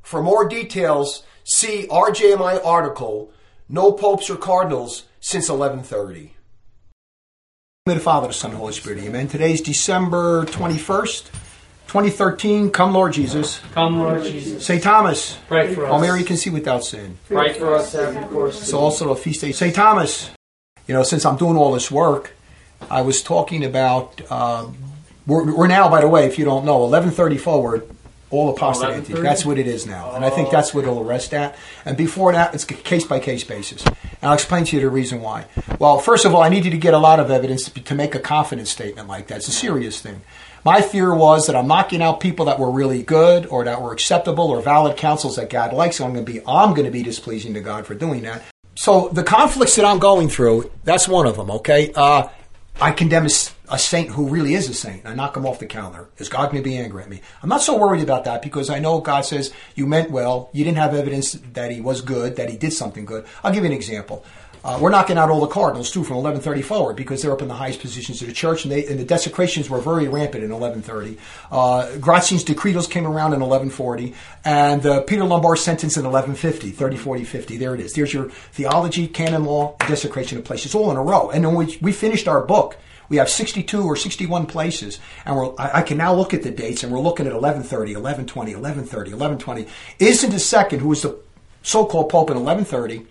For more details, see RJMI article, No Popes or Cardinals Since 1130. In the name of the Father, the Son, and the Holy Spirit, amen. Today's December 21st, 2013. Come, Lord Jesus. Come, Lord Jesus. St. Thomas. Pray for us. All Mary can see without sin. Pray for us every course. It's also a feast day. St. Thomas. You know, since I'm doing all this work, I was talking about, we're now, by the way, if you don't know, 1130 forward, all apostatic. That's what it is now. And I think that's what it'll rest at. And before that, it's a case-by-case basis. And I'll explain to you the reason why. Well, first of all, I needed to get a lot of evidence to make a confident statement like that. It's a serious thing. My fear was that I'm knocking out people that were really good or that were acceptable or valid counsels that God likes. So I'm going to be displeasing to God for doing that. So the conflicts that I'm going through, that's one of them, okay? I condemn a saint who really is a saint. I knock him off the calendar. Is God going to be angry at me? I'm not so worried about that because I know God says, you meant well. You didn't have evidence that he was good, that he did something good. I'll give you an example. We're knocking out all the cardinals, too, from 1130 forward because they're up in the highest positions of the church, and the desecrations were very rampant in 1130. Gratzian's decretals came around in 1140, and Peter Lombard's sentence in 1150, 30, 40, 50. There it is. There's your theology, canon law, desecration of places, all in a row. And then we finished our book. We have 62 or 61 places, and I can now look at the dates, and we're looking at 1130, 1120, 1130, 1120. Innocent II, who was the so-called Pope in 1130,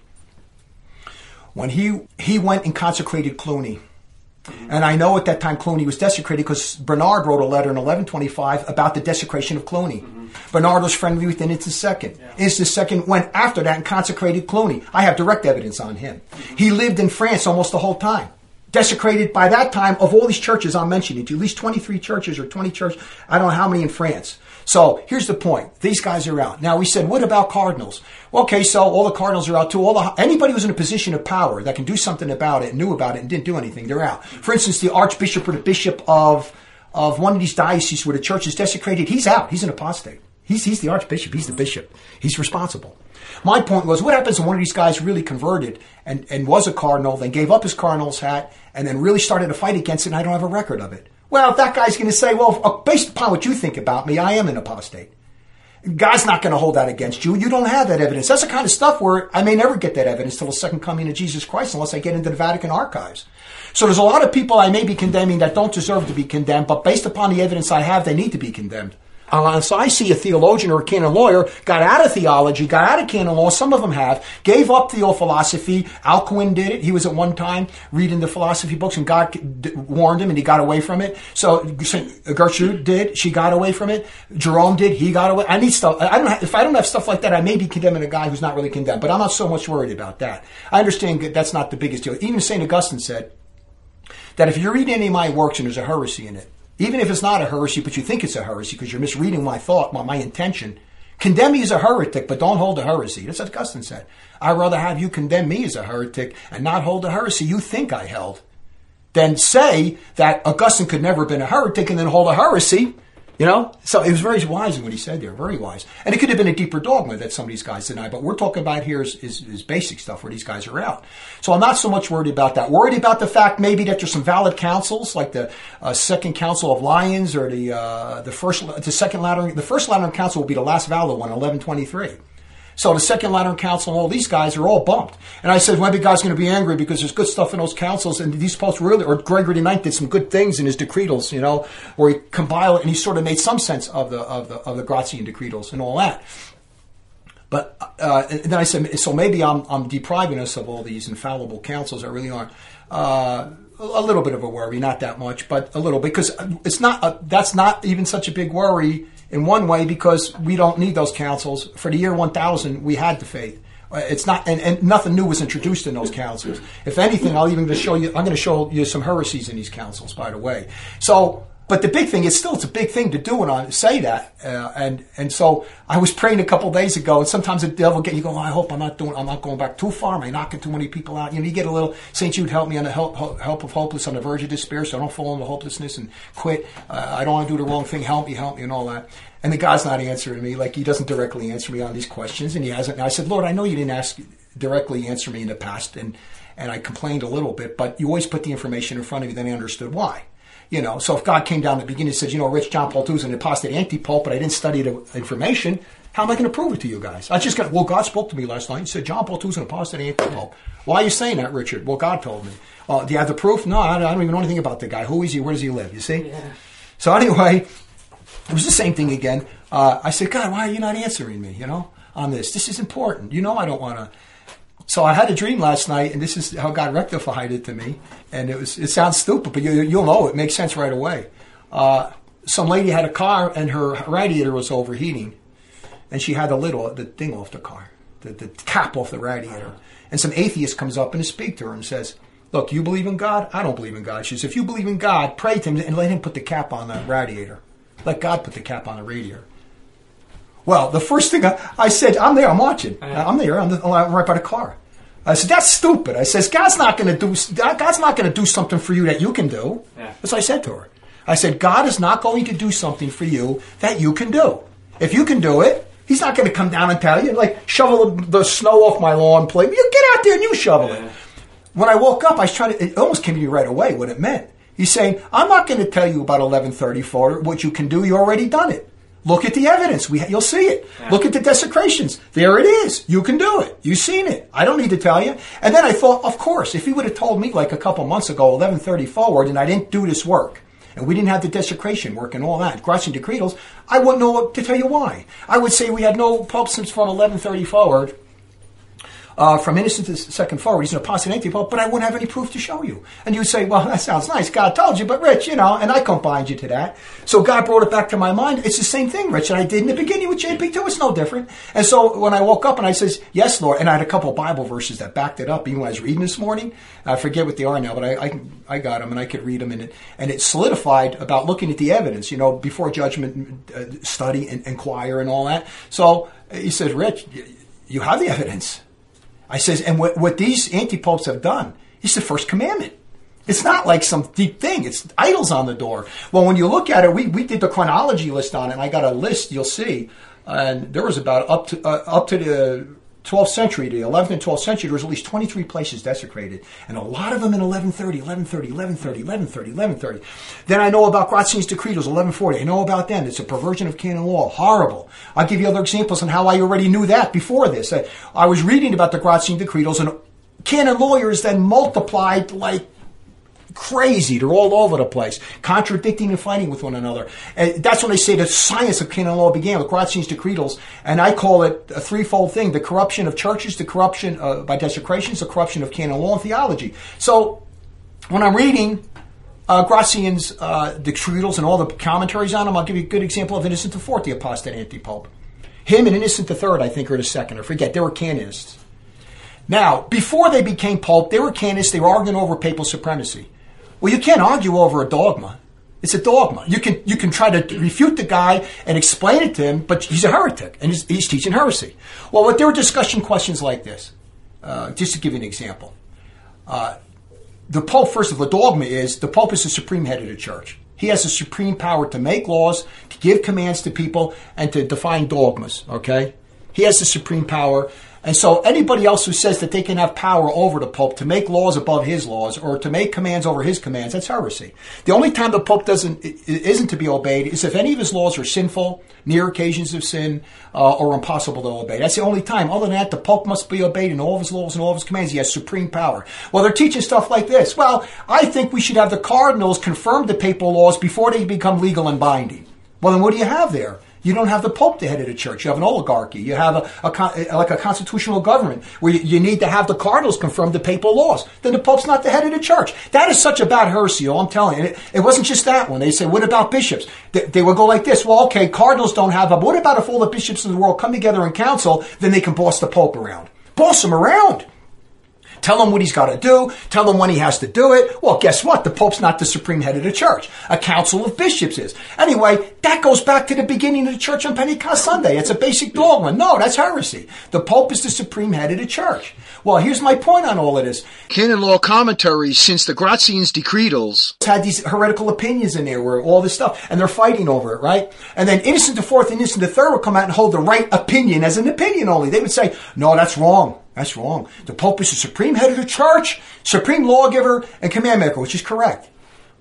when he went and consecrated Cluny. And I know at that time Cluny was desecrated because Bernard wrote a letter in 1125 about the desecration of Cluny. Bernard was friendly with Innocent II. Innocent II went after that and consecrated Cluny. I have direct evidence on him. He lived in France almost the whole time. Desecrated by that time of all these churches I'm mentioning to you, at least 23 churches or 20 churches. I don't know how many in France. So here's the point. These guys are out. Now we said, what about cardinals? Well, okay, so all the cardinals are out too. Anybody who's in a position of power that can do something about it, knew about it, and didn't do anything, they're out. For instance, the archbishop or the bishop of one of these dioceses where the church is desecrated, he's out. He's an apostate. He's the archbishop. He's the bishop. He's responsible. My point was, what happens when one of these guys really converted and was a cardinal, then gave up his cardinal's hat, and then really started to fight against it, and I don't have a record of it? Well, that guy's going to say, well, based upon what you think about me, I am an apostate. God's not going to hold that against you. You don't have that evidence. That's the kind of stuff where I may never get that evidence till the second coming of Jesus Christ unless I get into the Vatican archives. So there's a lot of people I may be condemning that don't deserve to be condemned, but based upon the evidence I have, they need to be condemned. So I see a theologian or a canon lawyer got out of theology, got out of canon law. Some of them have, gave up theophilosophy. Alcuin did it. He was at one time reading the philosophy books, and God warned him, and he got away from it. So Gertrude did. She got away from it. Jerome did. He got away. I need stuff. If I don't have stuff like that, I may be condemning a guy who's not really condemned. But I'm not so much worried about that. I understand that's not the biggest deal. Even St. Augustine said that if you read any of my works and there's a heresy in it, even if it's not a heresy, but you think it's a heresy because you're misreading my thought, my intention, condemn me as a heretic, but don't hold a heresy. That's what Augustine said. I'd rather have you condemn me as a heretic and not hold a heresy you think I held than say that Augustine could never have been a heretic and then hold a heresy. You know? So it was very wise in what he said there, very wise. And it could have been a deeper dogma that some of these guys deny, but we're talking about here is basic stuff where these guys are out. So I'm not so much worried about that. Worried about the fact maybe that there's some valid councils, like the Second Council of Lyons or the First Lateran Council will be the last valid one, 1123. So the Second Lateran Council and all these guys are all bumped. And I said, maybe God's going to be angry because there's good stuff in those councils, and these popes really, or Gregory IX did some good things in his decretals, you know, where he compiled it and he sort of made some sense of the Gratian decretals and all that. But and then I said, so maybe I'm depriving us of all these infallible councils that really aren't. A little bit of a worry, not that much, but a little, because it's not. That's not even such a big worry in one way, because we don't need those councils. For the year 1000, we had the faith. It's not, and nothing new was introduced in those councils. If anything, I'm going to show you some heresies in these councils, by the way. So, but the big thing is still, it's a big thing to do and say that. And so I was praying a couple days ago, and sometimes the devil you go, I hope I'm not going back too far. Am I knocking too many people out? You know, you get a little, St. Jude, help me on the help of hopeless, on the verge of despair, so I don't fall into hopelessness and quit. I don't want to do the wrong thing. Help me, and all that. And the God's not answering me. Like, he doesn't directly answer me on these questions, and he hasn't. And I said, Lord, I know you didn't directly answer me in the past, and I complained a little bit, but you always put the information in front of you, then I understood why. So if God came down at the beginning and said, Rich, John Paul II is an apostate anti-pope, but I didn't study the information, how am I going to prove it to you guys? God spoke to me last night and said, John Paul II is an apostate anti-pope. Why are you saying that, Richard? Well, God told me. Do you have the proof? No, I don't even know anything about the guy. Who is he? Where does he live? You see? Yeah. So anyway, it was the same thing again. I said, God, why are you not answering me, on this? This is important. I don't want to. So I had a dream last night, and this is how God rectified it to me. And it sounds stupid, but you'll know it makes sense right away. Some lady had a car, and her radiator was overheating, and she had the thing off the car, the cap off the radiator. And some atheist comes up and speaks to her and says, look, you believe in God? I don't believe in God. She says, if you believe in God, pray to him and let him put the cap on the radiator. Let God put the cap on the radiator. Well, the first thing I said, I'm there, I'm watching. I'm there, I'm right by the car. I said, that's stupid. I says, God's not going to do something for you that you can do. Yeah. That's what I said to her. I said, God is not going to do something for you that you can do. If you can do it, he's not going to come down and tell you, like, shovel the snow off my lawn, play. You get out there and you shovel it. When I woke up, it almost came to me right away what it meant. He's saying, I'm not going to tell you about 1134, what you can do, you already done it. Look at the evidence. You'll see it. Yeah. Look at the desecrations. There it is. You can do it. You've seen it. I don't need to tell you. And then I thought, of course, if he would have told me like a couple months ago, 1130 forward, and I didn't do this work, and we didn't have the desecration work and all that, Gratian Decretals, I wouldn't know what to tell you why. I would say we had no pope since from 1130 forward. From Innocent II forward, he's an apostate anti-pope, but I wouldn't have any proof to show you. And you would say, well, that sounds nice. God told you, but Rich, and I can't bind you to that. So God brought it back to my mind. It's the same thing, Rich, that I did in the beginning with JP2. It's no different. And so when I woke up and I says, yes, Lord, and I had a couple of Bible verses that backed it up, even when I was reading this morning. I forget what they are now, but I got them and I could read them. And it solidified about looking at the evidence, before judgment, study and inquire and all that. So he said, Rich, you have the evidence. I says, and what these anti-popes have done is the first commandment. It's not like some deep thing. It's idols on the door. Well, when you look at it, we did the chronology list on it, and I got a list, you'll see. And there was about up to the 12th century, the 11th and 12th century, there was at least 23 places desecrated. And a lot of them in 1130, 1130, 1130, 1130, 1130. Then I know about Gratian's Decretals, 1140. I know about them. It's a perversion of canon law. Horrible. I'll give you other examples on how I already knew that before this. I was reading about the Gratian Decretals, and canon lawyers then multiplied like crazy. They're all over the place, contradicting and fighting with one another. And that's when they say the science of canon law began with Gratian's Decretals, and I call it a threefold thing: the corruption of churches, the corruption by desecrations, the corruption of canon law and theology. So when I'm reading Gratian's Decretals and all the commentaries on them, I'll give you a good example of Innocent IV, the apostate anti-pope. Him and Innocent III, I think, are the second. I forget. They were canonists. Now, before they became pope, they were canonists. They were arguing over papal supremacy. Well, you can't argue over a dogma. It's a dogma. You can try to refute the guy and explain it to him, but he's a heretic, and he's teaching heresy. Well, what there were discussion questions like this, just to give you an example. The Pope, first of all, the dogma is the Pope is the supreme head of the church. He has the supreme power to make laws, to give commands to people, and to define dogmas, okay? He has the supreme power. And so anybody else who says that they can have power over the Pope to make laws above his laws or to make commands over his commands, that's heresy. The only time the Pope isn't to be obeyed is if any of his laws are sinful, near occasions of sin, or impossible to obey. That's the only time. Other than that, the Pope must be obeyed in all of his laws and all of his commands. He has supreme power. Well, they're teaching stuff like this. Well, I think we should have the cardinals confirm the papal laws before they become legal and binding. Well, then what do you have there? You don't have the Pope, the head of the church. You have an oligarchy. You have a constitutional government where you need to have the cardinals confirm the papal laws. Then the Pope's not the head of the church. That is such a bad heresy, I'm telling you. It wasn't just that one. They say, what about bishops? They would go like this. Well, okay, cardinals don't have but what about if all the bishops in the world come together in council, then they can boss the Pope around? Boss him around. Tell him what he's got to do. Tell him when he has to do it. Well, guess what? The Pope's not the supreme head of the church. A council of bishops is. Anyway, that goes back to the beginning of the church on Pentecost Sunday. It's a basic dogma. No, that's heresy. The Pope is the supreme head of the church. Well, here's my point on all of this. Canon law commentaries since the Gratian's Decretals had these heretical opinions in there where all this stuff, and they're fighting over it, right? And then Innocent IV and Innocent III would come out and hold the right opinion as an opinion only. They would say, no, that's wrong. That's wrong. The Pope is the supreme head of the church, supreme lawgiver, and command maker, which is correct.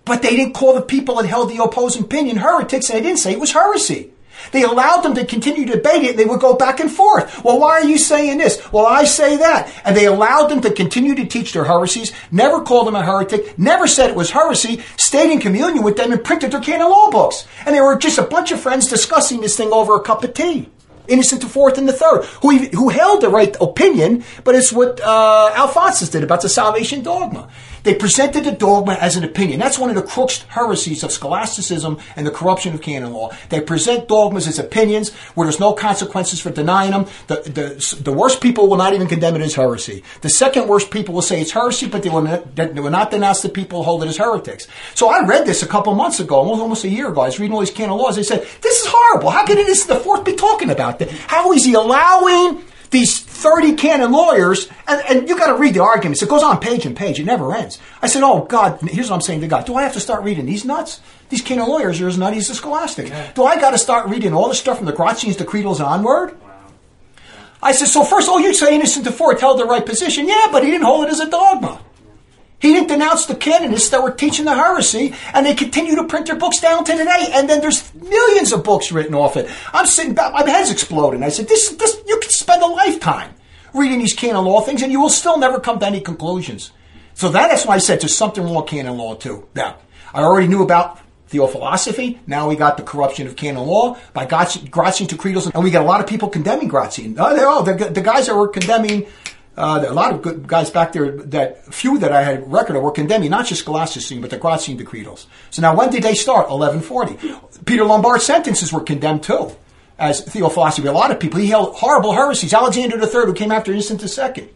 But they didn't call the people that held the opposing opinion heretics, and they didn't say it was heresy. They allowed them to continue to debate it, and they would go back and forth. Well, why are you saying this? Well, I say that. And they allowed them to continue to teach their heresies, never called them a heretic, never said it was heresy, stayed in communion with them, and printed their canon law books. And they were just a bunch of friends discussing this thing over a cup of tea. Innocent IV and III, who held the right opinion, but it's what Alphonsus did about the salvation dogma. They presented the dogma as an opinion. That's one of the crux heresies of scholasticism and the corruption of canon law. They present dogmas as opinions where there's no consequences for denying them. The worst people will not even condemn it as heresy. The second worst people will say it's heresy, but they will not denounce the people who hold it as heretics. So I read this a couple months ago, almost a year ago. I was reading all these canon laws. They said, this is horrible. How can Innocent IV be talking about that? How is he allowing these 30 canon lawyers, and you got to read the arguments. It goes on page and page. It never ends. I said, oh, God, here's what I'm saying to God. Do I have to start reading these nuts? These canon lawyers are as nutty as the scholastic. Yeah. Do I got to start reading all the stuff from the Gratians, decretals, onward? Wow. I said, so first, you say Innocent IV held the right position. Yeah, but he didn't hold it as a dogma. He didn't denounce the canonists that were teaching the heresy, and they continue to print their books down to today. And then there's millions of books written off it. I'm sitting back, my head's exploding. I said, this, you could spend a lifetime reading these canon law things, and you will still never come to any conclusions. So that's why I said there's something wrong with canon law too. Now, I already knew about theophilosophy. Now we got the corruption of canon law by Gratian decretals, and we got a lot of people condemning Gratian. The guys that were condemning. A lot of good guys back there, few that I had record of, were condemning not just scholasticism, but the Gratian decretals. So now when did they start? 1140. Peter Lombard's sentences were condemned too, as theophilosophy. A lot of people, he held horrible heresies. Alexander III, who came after Innocent II.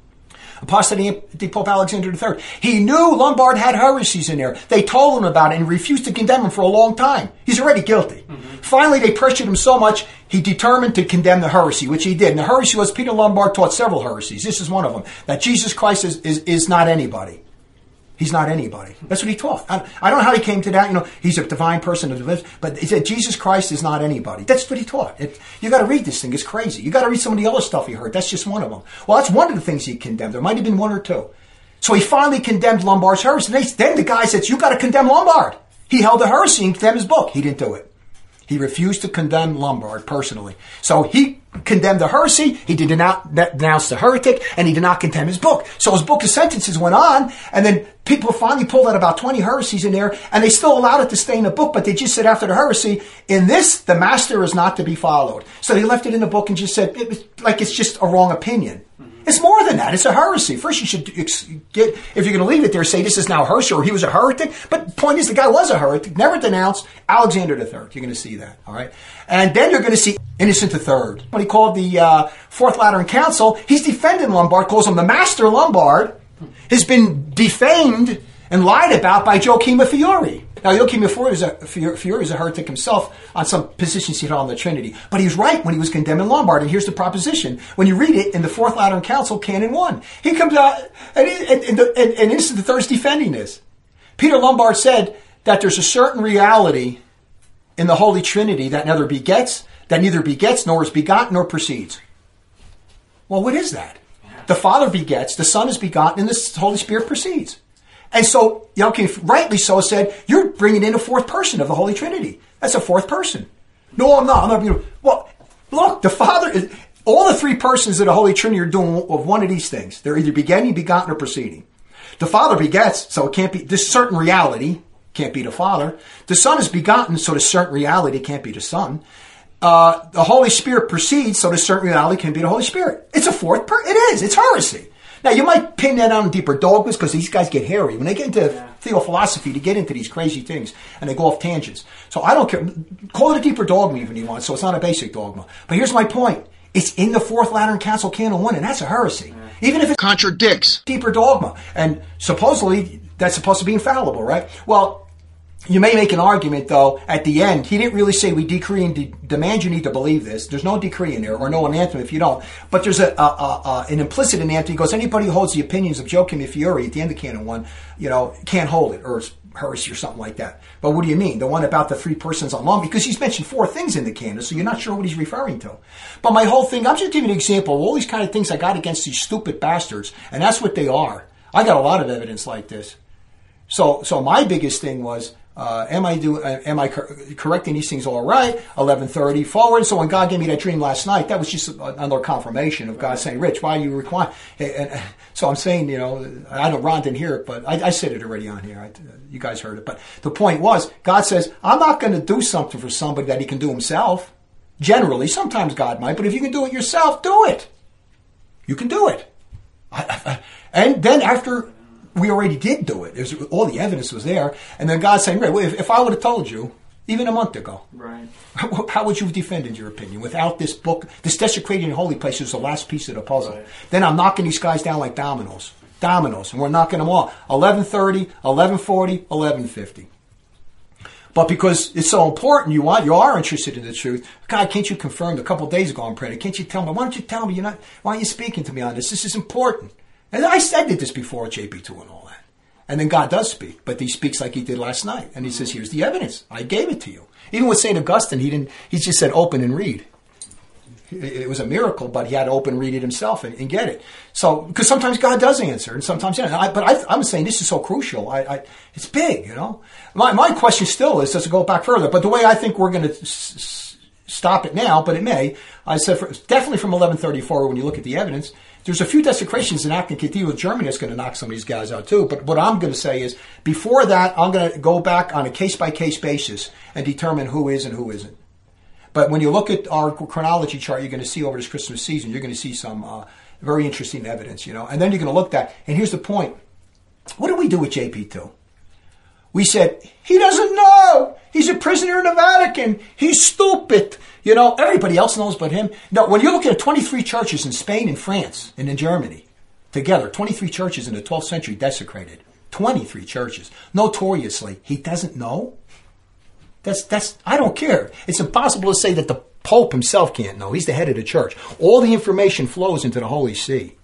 Apostate Pope Alexander III. He knew Lombard had heresies in there. They told him about it and refused to condemn him for a long time. He's already guilty. Mm-hmm. Finally, they pressured him so much, he determined to condemn the heresy, which he did. And the heresy was, Peter Lombard taught several heresies. This is one of them. That Jesus Christ is not anybody. He's not anybody. That's what he taught. I don't know how he came to that. He's a divine person, but he said Jesus Christ is not anybody. That's what he taught. You got to read this thing. It's crazy. You got to read some of the other stuff he heard. That's just one of them. Well, that's one of the things he condemned. There might have been one or two. So he finally condemned Lombard's heresy. Then the guy says, you got to condemn Lombard. He held the heresy and condemned his book. He didn't do it. He refused to condemn Lombard personally. So he condemned the heresy, he did not denounce the heretic, and he did not condemn his book. So his book of sentences went on, and then people finally pulled out about 20 heresies in there, and they still allowed it to stay in the book, but they just said after the heresy, in this, the master is not to be followed. So they left it in the book and just said, it's just a wrong opinion. It's more than that. It's a heresy. First, you should get, if you're going to leave it there, say this is now heresy or he was a heretic. But the point is, the guy was a heretic, never denounced Alexander III. You're going to see that, all right? And then you're going to see Innocent III. What he called the Fourth Lateran Council, he's defending Lombard, calls him the Master Lombard, has been defamed and lied about by Joachim of Fiore. Now, Joachim of Fiore is a heretic himself on some positions he held on the Trinity. But he was right when he was condemning Lombard. And here's the proposition. When you read it in the Fourth Lateran Council, Canon 1, he comes out, and Innocent III is defending this. Peter Lombard said that there's a certain reality in the Holy Trinity that neither begets nor is begotten nor proceeds. Well, what is that? The Father begets, the Son is begotten, and the Holy Spirit proceeds. And so, Joachim rightly so said, you're bringing in a fourth person of the Holy Trinity. That's a fourth person. No, I'm not. Well, look, the Father, all the three persons of the Holy Trinity are doing of one of these things. They're either begetting, begotten, or proceeding. The Father begets, so it can't be, this certain reality can't be the Father. The Son is begotten, so this certain reality can't be the Son. The Holy Spirit proceeds, so this certain reality can't be the Holy Spirit. It's a fourth person. It is. It's heresy. Now, you might pin that on deeper dogmas because these guys get hairy. When they get into theophilosophy, they get into these crazy things and they go off tangents. So I don't care. Call it a deeper dogma even if you want, so it's not a basic dogma. But here's my point. It's in the Fourth Lateran Council Canon 1, and that's a heresy. Even if it contradicts deeper dogma. And supposedly, that's supposed to be infallible, right? Well, you may make an argument, though, at the end. He didn't really say we decree and demand you need to believe this. There's no decree in there, or no anathema if you don't. But there's an implicit anathema. He goes, anybody who holds the opinions of Joachim of Fiore at the end of Canon 1, can't hold it, or it's heresy or something like that. But what do you mean? The one about the three persons on Lombard? Because he's mentioned four things in the canon, so you're not sure what he's referring to. But my whole thing, I'm just giving an example of all these kind of things I got against these stupid bastards, and that's what they are. I got a lot of evidence like this. So my biggest thing was, am I correcting these things all right? 11:30 forward. So when God gave me that dream last night, that was just another confirmation of God saying, "Rich, why do you require?" And so I'm saying, I know Ron didn't hear it, but I said it already on here. You guys heard it. But the point was, God says, "I'm not going to do something for somebody that he can do himself." Generally, sometimes God might, but if you can do it yourself, do it. You can do it. And then after we already did do it, all the evidence was there, and then God saying, "Well, if I would have told you, even a month ago, right, how would you have defended your opinion? Without this book, this desecrating the holy place is the last piece of the puzzle. Right. Then I'm knocking these guys down like dominoes, and we're knocking them all. 11:30, 11:40, 11:50. But because it's so important, you are interested in the truth. God, can't you confirm? A couple of days ago I'm praying. Can't you tell me? Why don't you tell me? Why aren't you speaking to me on this? This is important. And I did this before at JP2 and all that. And then God does speak, but he speaks like he did last night. And he says, "Here's the evidence. I gave it to you." Even with St. Augustine, he just said, "Open and read." It was a miracle, but he had to open, read it himself, and get it. So, because sometimes God does answer, and sometimes, I'm saying this is so crucial. It's big, My question still is, does it go back further? But the way I think we're going to stop it now, but it may, I said definitely from 11:30 forward, when you look at the evidence, there's a few desecrations in Aachen Cathedral, Germany, that's going to knock some of these guys out too. But what I'm going to say is, before that, I'm going to go back on a case-by-case basis and determine who is and who isn't. But when you look at our chronology chart, you're going to see over this Christmas season, you're going to see some very interesting evidence, And then you're going to look at, and here's the point. What did we do with JP2? We said, he doesn't know. He's a prisoner in the Vatican. He's stupid. Everybody else knows but him. No, when you look at 23 churches in Spain and France and in Germany, together, 23 churches in the 12th century desecrated. 23 churches. Notoriously, he doesn't know. That's I don't care. It's impossible to say that the Pope himself can't know. He's the head of the church. All the information flows into the Holy See.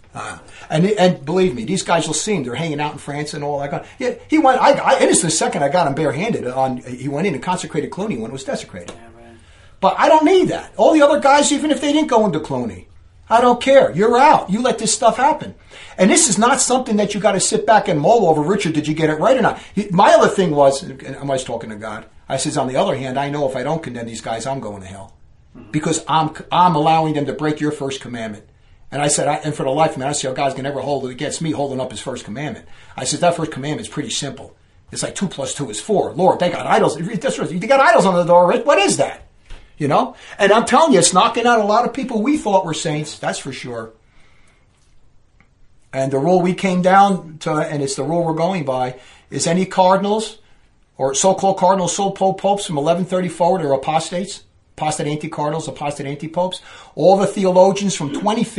And believe me, these guys will see him. They're hanging out in France and all that. Yeah, he went. It is the second I got him barehanded. He went in and consecrated Cluny when it was desecrated. Yeah, right. But I don't need that. All the other guys, even if they didn't go into Cluny, I don't care. You're out. You let this stuff happen. And this is not something that you got to sit back and mull over. Richard, did you get it right or not? My other thing was, and I was talking to God. I says, on the other hand, I know if I don't condemn these guys, I'm going to hell. Because I'm allowing them to break your first commandment. And I said, and for the life of me, I don't see how God's going to ever hold it against me holding up his first commandment. I said, that first commandment is pretty simple. It's like 2 + 2 is 4. Lord, they got idols. They got idols on the door. What is that? And I'm telling you, it's knocking out a lot of people we thought were saints. That's for sure. And the rule we came down to, and it's the rule we're going by, is any cardinals or so-called cardinals, so-called popes from 1130 forward are apostates. Apostate anti-cardinals, apostate anti-popes. All the theologians from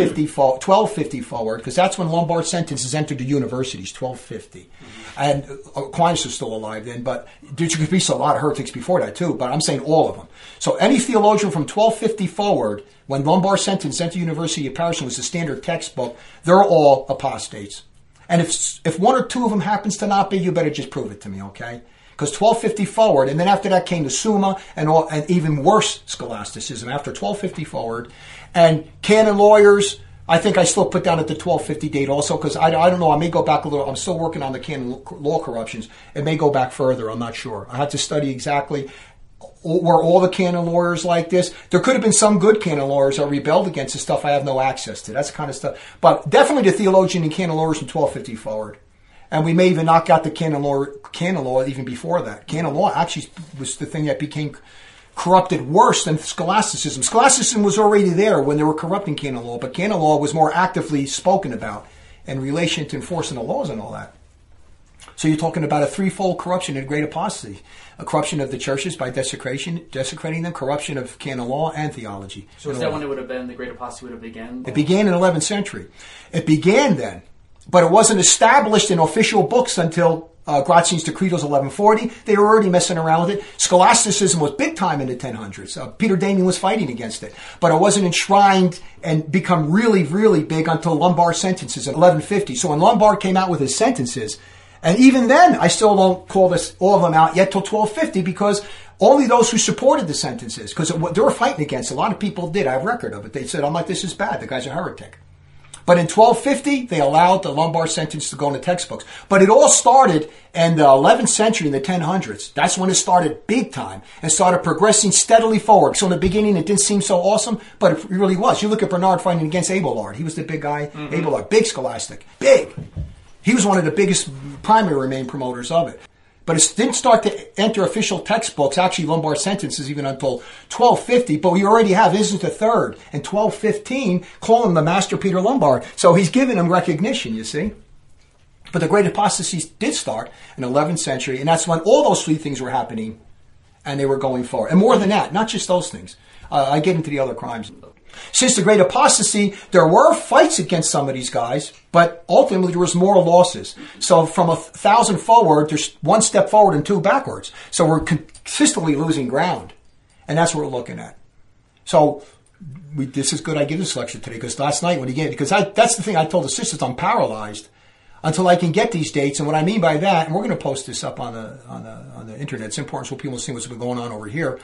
1250 forward, because that's when Lombard sentences entered the universities, 1250. And Aquinas was still alive then, but there could be a lot of heretics before that too, but I'm saying all of them. So any theologian from 1250 forward, when Lombard sentence entered the University of Paris and was the standard textbook, they're all apostates. And if one or two of them happens to not be, you better just prove it to me, okay? Because 1250 forward, and then after that came the Summa and even worse scholasticism after 1250 forward. And canon lawyers, I think I still put down at the 1250 date also, because I don't know, I may go back a little. I'm still working on the canon law corruptions. It may go back further, I'm not sure. I have to study exactly were all the canon lawyers like this. There could have been some good canon lawyers that rebelled against the stuff I have no access to. That's the kind of stuff. But definitely the theologian and canon lawyers from 1250 forward. And we may even knock out the canon law even before that. Canon law actually was the thing that became corrupted worse than scholasticism. Scholasticism was already there when they were corrupting canon law, but canon law was more actively spoken about in relation to enforcing the laws and all that. So you're talking about a threefold corruption and great apostasy. A corruption of the churches by desecrating them, corruption of canon law and theology. So is that when it would have been, the great apostasy would have begun? It began in the 11th century. It began then. But it wasn't established in official books until Gratzian's Decretals 1140. They were already messing around with it. Scholasticism was big time in the 1000s. Peter Damian was fighting against it. But it wasn't enshrined and become really, really big until Lombard sentences in 1150. So when Lombard came out with his sentences, and even then, I still don't call all of them out yet till 1250, because only those who supported the sentences, because they were fighting against it. A lot of people did. I have record of it. They said, I'm like, this is bad. The guy's a heretic. But in 1250, they allowed the Lombard sentence to go in the textbooks. But it all started in the 11th century, in the 1000s. That's when it started big time and started progressing steadily forward. So in the beginning, it didn't seem so awesome, but it really was. You look at Bernard fighting against Abelard. He was the big guy. Abelard, big scholastic, big. He was one of the biggest primary main promoters of it. But it didn't start to enter official textbooks, actually Lombard sentences, even until 1250. But we already have Innocent III in 1215 calling him the Master Peter Lombard. So he's giving him recognition, you see. But the Great Apostasy did start in the 11th century, and that's when all those three things were happening, and they were going forward. And more than that, not just those things. I get into the other crimes. Since the Great Apostasy, there were fights against some of these guys, but ultimately there was more losses. So from 1,000 forward, there's one step forward and two backwards. So we're consistently losing ground. And that's what we're looking at. So this is good I give this lecture today, because last night when he gave it, because that's the thing I told the sisters, I'm paralyzed until I can get these dates. And what I mean by that, and we're going to post this up on the internet, it's important so people see what's been going on over here.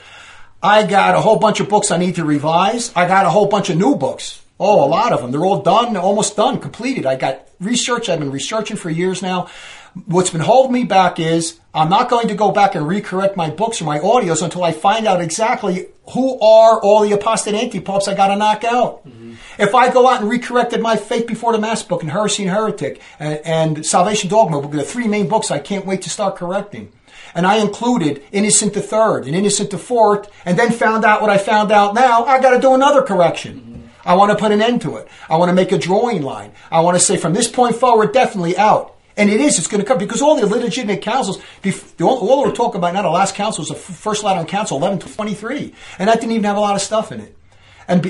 I got a whole bunch of books I need to revise. I got a whole bunch of new books. Oh, a lot of them. They're all done, almost done, completed. I got research. I've been researching for years now. What's been holding me back is I'm not going to go back and recorrect my books or my audios until I find out exactly who are all the apostate anti-popes I got to knock out. Mm-hmm. If I go out and recorrected my Faith Before the Mass book and Heresy and Heretic and Salvation Dogma, the three main books I can't wait to start correcting. And I included Innocent III and Innocent IV, and then found out what I found out now, I got to do another correction. Mm-hmm. I want to put an end to it. I want to make a drawing line. I want to say from this point forward, definitely out. And it's going to come, because all the legitimate councils, all we're talking about now, the last council was the First Lateran Council, 1123. And that didn't even have a lot of stuff in it. And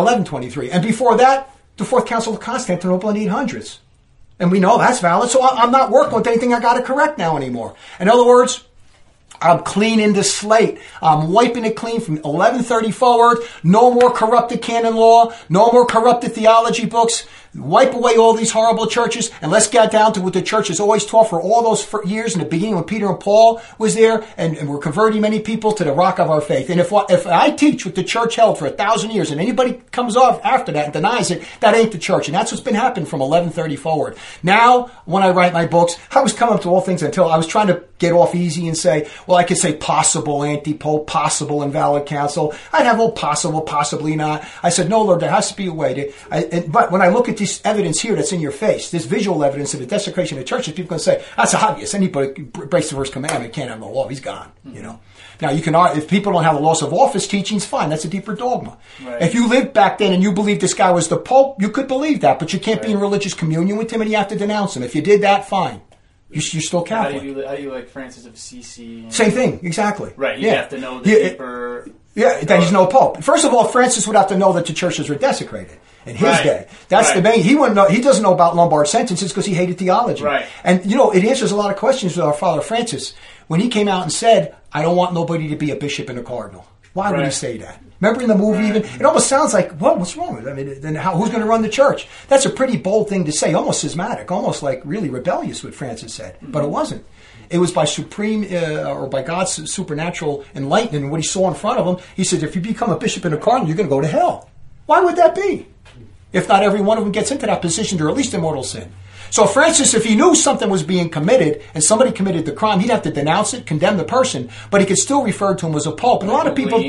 1123. And before that, the Fourth Council of Constantinople in the 800s. And we know that's valid, so I'm not working with anything I got to correct now anymore. In other words, I'm cleaning the slate. I'm wiping it clean from 1130 forward. No more corrupted canon law. No more corrupted theology books. Wipe away all these horrible churches, and let's get down to what the church has always taught for all those years in the beginning when Peter and Paul was there, and we're converting many people to the rock of our faith. And if I teach what the church held for 1,000 years, and anybody comes off after that and denies it, that ain't the church. And that's what's been happening from 1130 forward. Now, when I write my books, I was coming up to all things until I was trying to get off easy and say, well, I could say possible anti-pope, possible invalid council. I'd have, well, possible, possibly not. I said, no, Lord, there has to be a way. But when I look at this evidence here that's in your face, this visual evidence of the desecration of churches, people can say, that's obvious. Anybody breaks the first commandment can't have no law. He's gone, you know. Now, you can, if people don't have the loss of office teachings, fine, that's a deeper dogma. Right. If you lived back then and you believed this guy was the Pope, you could believe that, but you can't be in religious communion with him and you have to denounce him. If you did that, fine. You're still Catholic. How do you like Francis of Assisi? Same thing, exactly. Right, you have to know the deeper... Yeah, that he's no Pope. First of all, Francis would have to know that the churches were desecrated in his day. That's the main... He wouldn't know. He doesn't know about Lombard sentences because he hated theology. Right. And, you know, it answers a lot of questions with our Father Francis when he came out and said, I don't want nobody to be a bishop and a cardinal. Why would he say that? Remember in the movie even? It almost sounds like, well, what's wrong with it? I mean, then who's going to run the church? That's a pretty bold thing to say, almost schismatic, almost like really rebellious what Francis said. Mm-hmm. But it wasn't. It was by supreme, or by God's supernatural enlightenment and what he saw in front of him. He said, if you become a bishop and a cardinal, you're going to go to hell. Why would that be? If not every one of them gets into that position, they're at least in mortal sin. So Francis, if he knew something was being committed and somebody committed the crime, he'd have to denounce it, condemn the person, but he could still refer to him as a pope. And a lot of people...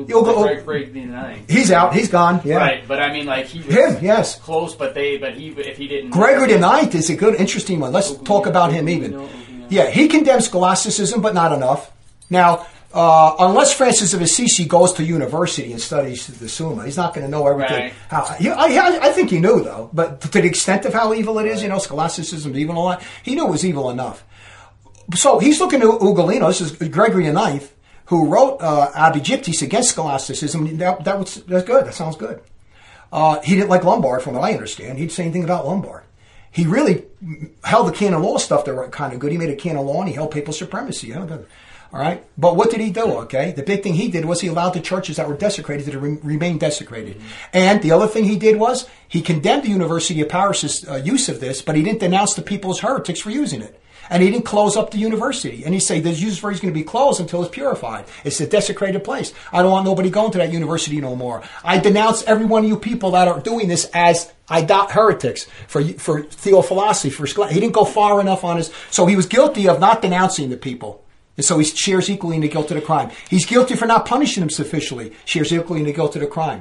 He's out. He's gone. Yeah. Right, but I mean, like, he was close, if he didn't... Gregory the Ninth is a good, interesting one. Let's talk about him even. Yeah, he condemns scholasticism, but not enough. Now... unless Francis of Assisi goes to university and studies the Summa, he's not going to know everything. Right. I think he knew, though. But to the extent of how evil it is, you know, scholasticism is evil a lot, he knew it was evil enough. So he's looking to Ugolino, this is Gregory IX, who wrote Ab Aegyptis against scholasticism. That's good. That sounds good. He didn't like Lombard, from what I understand. He didn't say anything about Lombard. He really held the canon law stuff that were kind of good. He made a canon law and he held papal supremacy. You know, all right? But what did he do, okay? The big thing he did was he allowed the churches that were desecrated to remain desecrated. Mm-hmm. And the other thing he did was he condemned the University of Paris' use of this, but he didn't denounce the people as heretics for using it. And he didn't close up the university. And he said the university is going to be closed until it's purified. It's a desecrated place. I don't want nobody going to that university no more. I denounce every one of you people that are doing this as heretics for theophilosophy, for school. He didn't go far enough on his. So he was guilty of not denouncing the people. And so he shares equally in the guilt of the crime. He's guilty for not punishing them sufficiently. Shares equally in the guilt of the crime.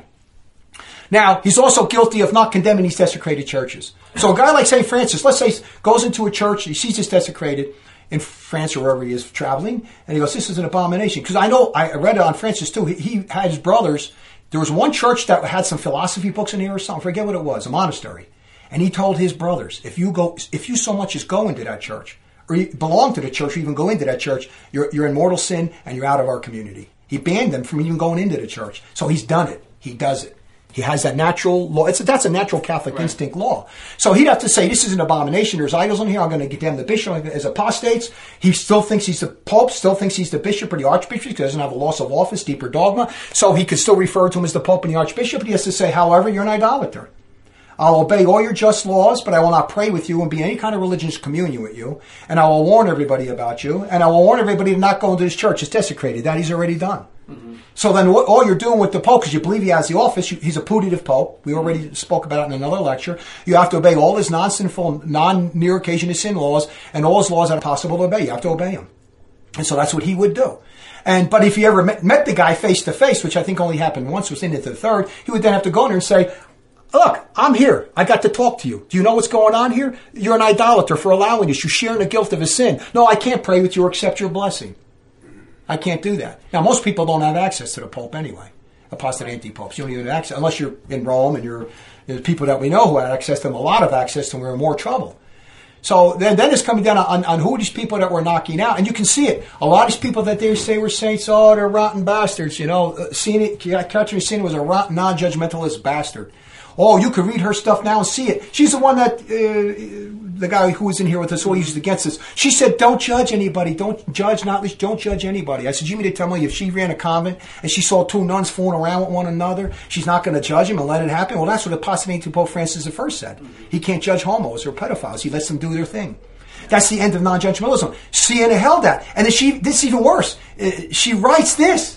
Now, he's also guilty of not condemning these desecrated churches. So a guy like St. Francis, let's say, goes into a church, he sees this desecrated in France or wherever he is traveling, and he goes, this is an abomination. Because I know, I read it on Francis too, he had his brothers, there was one church that had some philosophy books in here or something, I forget what it was, a monastery. And he told his brothers, if you so much as go into that church, or you belong to the church, or even go into that church, you're in mortal sin and you're out of our community. He banned them from even going into the church. So he's done it. He does it. He has that natural law. That's a natural Catholic instinct law. So he'd have to say, this is an abomination. There's idols in here. I'm going to condemn the bishop as apostates. He still thinks he's the pope, still thinks he's the bishop or the archbishop because he doesn't have a loss of office, deeper dogma. So he could still refer to him as the pope and the archbishop. But he has to say, however, you're an idolater. I'll obey all your just laws, but I will not pray with you and be in any kind of religious communion with you. And I will warn everybody about you. And I will warn everybody to not go into this church. It's desecrated. That he's already done. Mm-hmm. So then all you're doing with the Pope, because you believe he has the office, he's a putative Pope. We already spoke about it in another lecture. You have to obey all his non-sinful, non-near occasion to sin laws, and all his laws that are possible to obey. You have to obey him. And so that's what he would do. But if he ever met the guy face to face, which I think only happened once, was into the third, he would then have to go in there and say, look, I'm here. I got to talk to you. Do you know what's going on here? You're an idolater for allowing this. You're sharing the guilt of his sin. No, I can't pray with you or accept your blessing. I can't do that. Now, most people don't have access to the Pope anyway. Apostate anti-popes. You don't even have access, unless you're in Rome and there's people that we know who have access to them, a lot of access to them, we're in more trouble. So then it's coming down on who are these people that we're knocking out. And you can see it. A lot of these people that they say were saints, they're rotten bastards. Catherine Siena was a rotten, non-judgmentalist bastard. Oh, you could read her stuff now and see it. She's the one that, the guy who was in here with us, always used against us. She said, don't judge anybody. Don't judge anybody. I said, you mean to tell me if she ran a convent and she saw two nuns fooling around with one another, she's not going to judge them and let it happen? Well, that's what Apostate Pope Francis I said. He can't judge homos or pedophiles. He lets them do their thing. That's the end of non-judgmentalism. Siena held that. And then this is even worse. She writes this.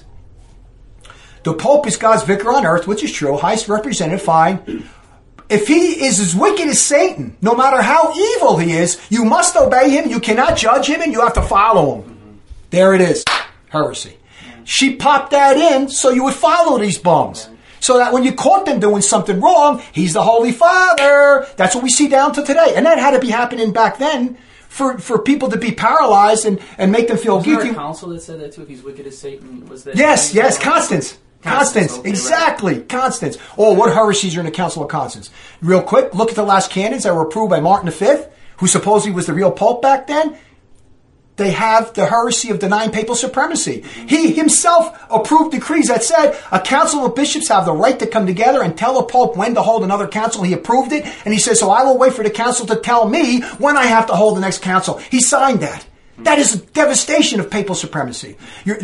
The Pope is God's vicar on earth, which is true, highest representative, fine. If he is as wicked as Satan, no matter how evil he is, you must obey him, you cannot judge him, and you have to follow him. Mm-hmm. There it is. Heresy. Mm-hmm. She popped that in so you would follow these bums. Mm-hmm. So that when you caught them doing something wrong, he's the Holy Father. That's what we see down to today. And that had to be happening back then for people to be paralyzed and make them feel guilty. Was there a council that said that too? If he's wicked as Satan, was that? Yes, Constance. Constance, okay, exactly, right. Constance. Oh, what heresies are in the Council of Constance? Real quick, look at the last canons that were approved by Martin V, who supposedly was the real Pope back then. They have the heresy of denying papal supremacy. He himself approved decrees that said a council of bishops have the right to come together and tell the Pope when to hold another council. He approved it, and he says, so I will wait for the council to tell me when I have to hold the next council. He signed that. That is a devastation of papal supremacy.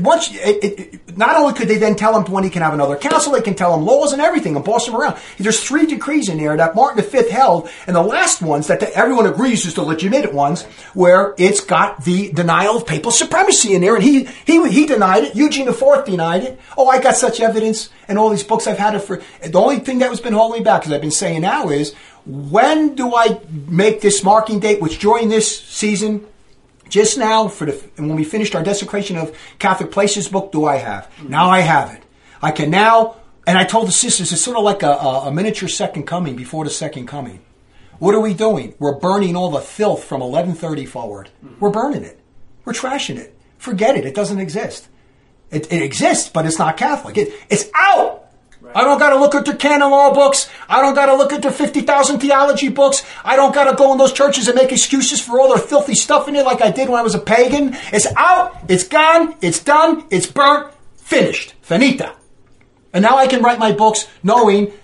Not only could they then tell him when he can have another council, they can tell him laws and everything and boss him around. There's 3 decrees in there that Martin V held, and the last ones that everyone agrees is the legitimate ones, where it's got the denial of papal supremacy in there, and he denied it. Eugene IV denied it. Oh, I got such evidence in all these books. I've had it for. The only thing that has been holding me back, as I've been saying now, is when do I make this marking date, which during this season. Just now, when we finished our Desecration of Catholic Places book, do I have? Mm-hmm. Now I have it. I can now, and I told the sisters, it's sort of like a miniature second coming before the second coming. What are we doing? We're burning all the filth from 1130 forward. Mm-hmm. We're burning it. We're trashing it. Forget it. It doesn't exist. It exists, but it's not Catholic. It's out. Right. I don't got to look at their canon law books. I don't got to look at their 50,000 theology books. I don't got to go in those churches and make excuses for all their filthy stuff in it like I did when I was a pagan. It's out. It's gone. It's done. It's burnt. Finished. Finita. And now I can write my books knowing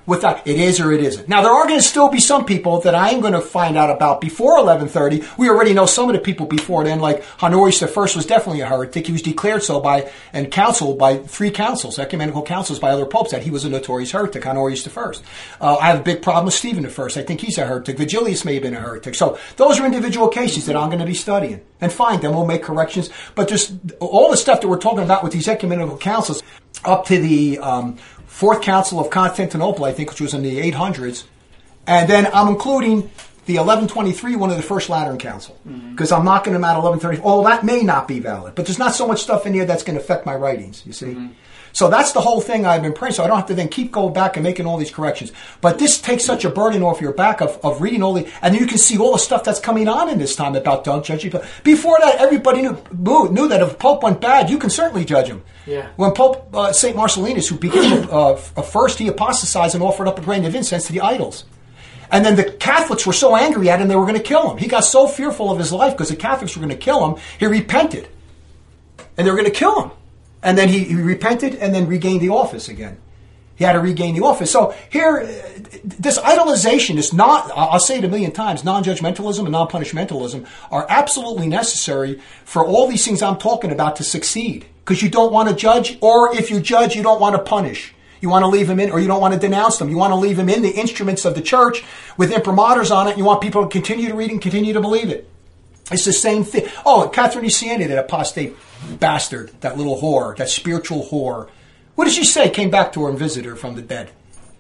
Without, it is or it isn't. Now, there are going to still be some people that I am going to find out about before 1130. We already know some of the people before then, like Honorius I was definitely a heretic. He was declared so by 3 councils, ecumenical councils by other popes, that he was a notorious heretic, Honorius I. I have a big problem with Stephen I. I think he's a heretic. Vigilius may have been a heretic. So those are individual cases that I'm going to be studying. And fine, then we'll make corrections. But just all the stuff that we're talking about with these ecumenical councils up to the Fourth Council of Constantinople, I think, which was in the 800s. And then I'm including the 1123, one of the First Lateran Council, because I'm knocking them out 1130. Oh, that may not be valid, but there's not so much stuff in here that's going to affect my writings, you see. Mm-hmm. So that's the whole thing I've been praying, so I don't have to then keep going back and making all these corrections. But this takes such a burden off your back of reading all the, and you can see all the stuff that's coming on in this time about don't judge people. Before that, everybody knew that if Pope went bad, you can certainly judge him. Yeah. When Pope St. Marcellinus, who became first, he apostatized and offered up a grain of incense to the idols. And then the Catholics were so angry at him, they were going to kill him. He got so fearful of his life because the Catholics were going to kill him, he repented. And they were going to kill him. And then he repented and then regained the office again. He had to regain the office. So here, this idolization is not, I'll say it a million times, non-judgmentalism and non-punishmentalism are absolutely necessary for all these things I'm talking about to succeed. Because you don't want to judge, or if you judge, you don't want to punish. You want to leave them in, or you don't want to denounce them. You want to leave them in the instruments of the church with imprimaturs on it. You want people to continue to read and continue to believe it. It's the same thing. Oh, Catherine de Siena, that apostate bastard, that little whore, that spiritual whore. What did she say? Came back to her and visited her from the dead.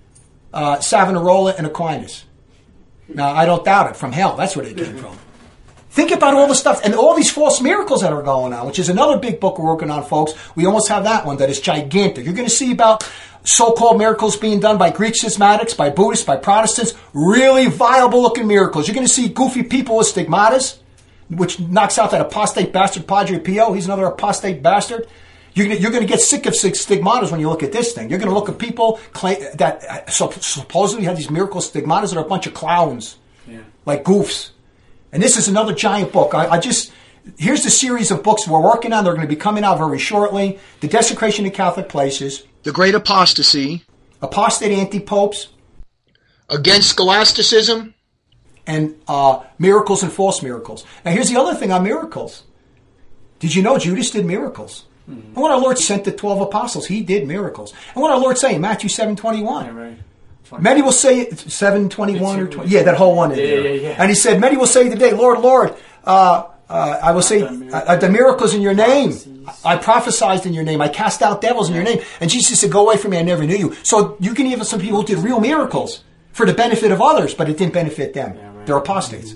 Savonarola and Aquinas. Now, I don't doubt it. From hell. That's where they came from. Think about all the stuff and all these false miracles that are going on, which is another big book we're working on, folks. We almost have that one that is gigantic. You're going to see about so-called miracles being done by Greek schismatics, by Buddhists, by Protestants. Really viable-looking miracles. You're going to see goofy people with stigmatas, which knocks out that apostate bastard Padre Pio. He's another apostate bastard. You're going to get sick of stigmatas when you look at this thing. You're going to look at people that supposedly have these miracle stigmatas that are a bunch of clowns, like goofs. And this is another giant book. Here's the series of books we're working on. They're going to be coming out very shortly. The Desecration of Catholic Places. The Great Apostasy. Apostate Anti-Popes. Against Scholasticism. And miracles and false miracles. Now here's the other thing on miracles. Did you know Judas did miracles? Mm-hmm. And what our Lord sent the 12 apostles, he did miracles. And what our Lord say in Matthew 7:21. Yeah, right. Many will say 7:21 or 20. Yeah, that whole one. Yeah. And he said, many will say today, Lord, Lord, I will say the miracles in your name. I prophesied in your name. I cast out devils in your name. And Jesus said, go away from me. I never knew you. So you can even some people who did real miracles for the benefit of others, but it didn't benefit them. Yeah, right. They're apostates.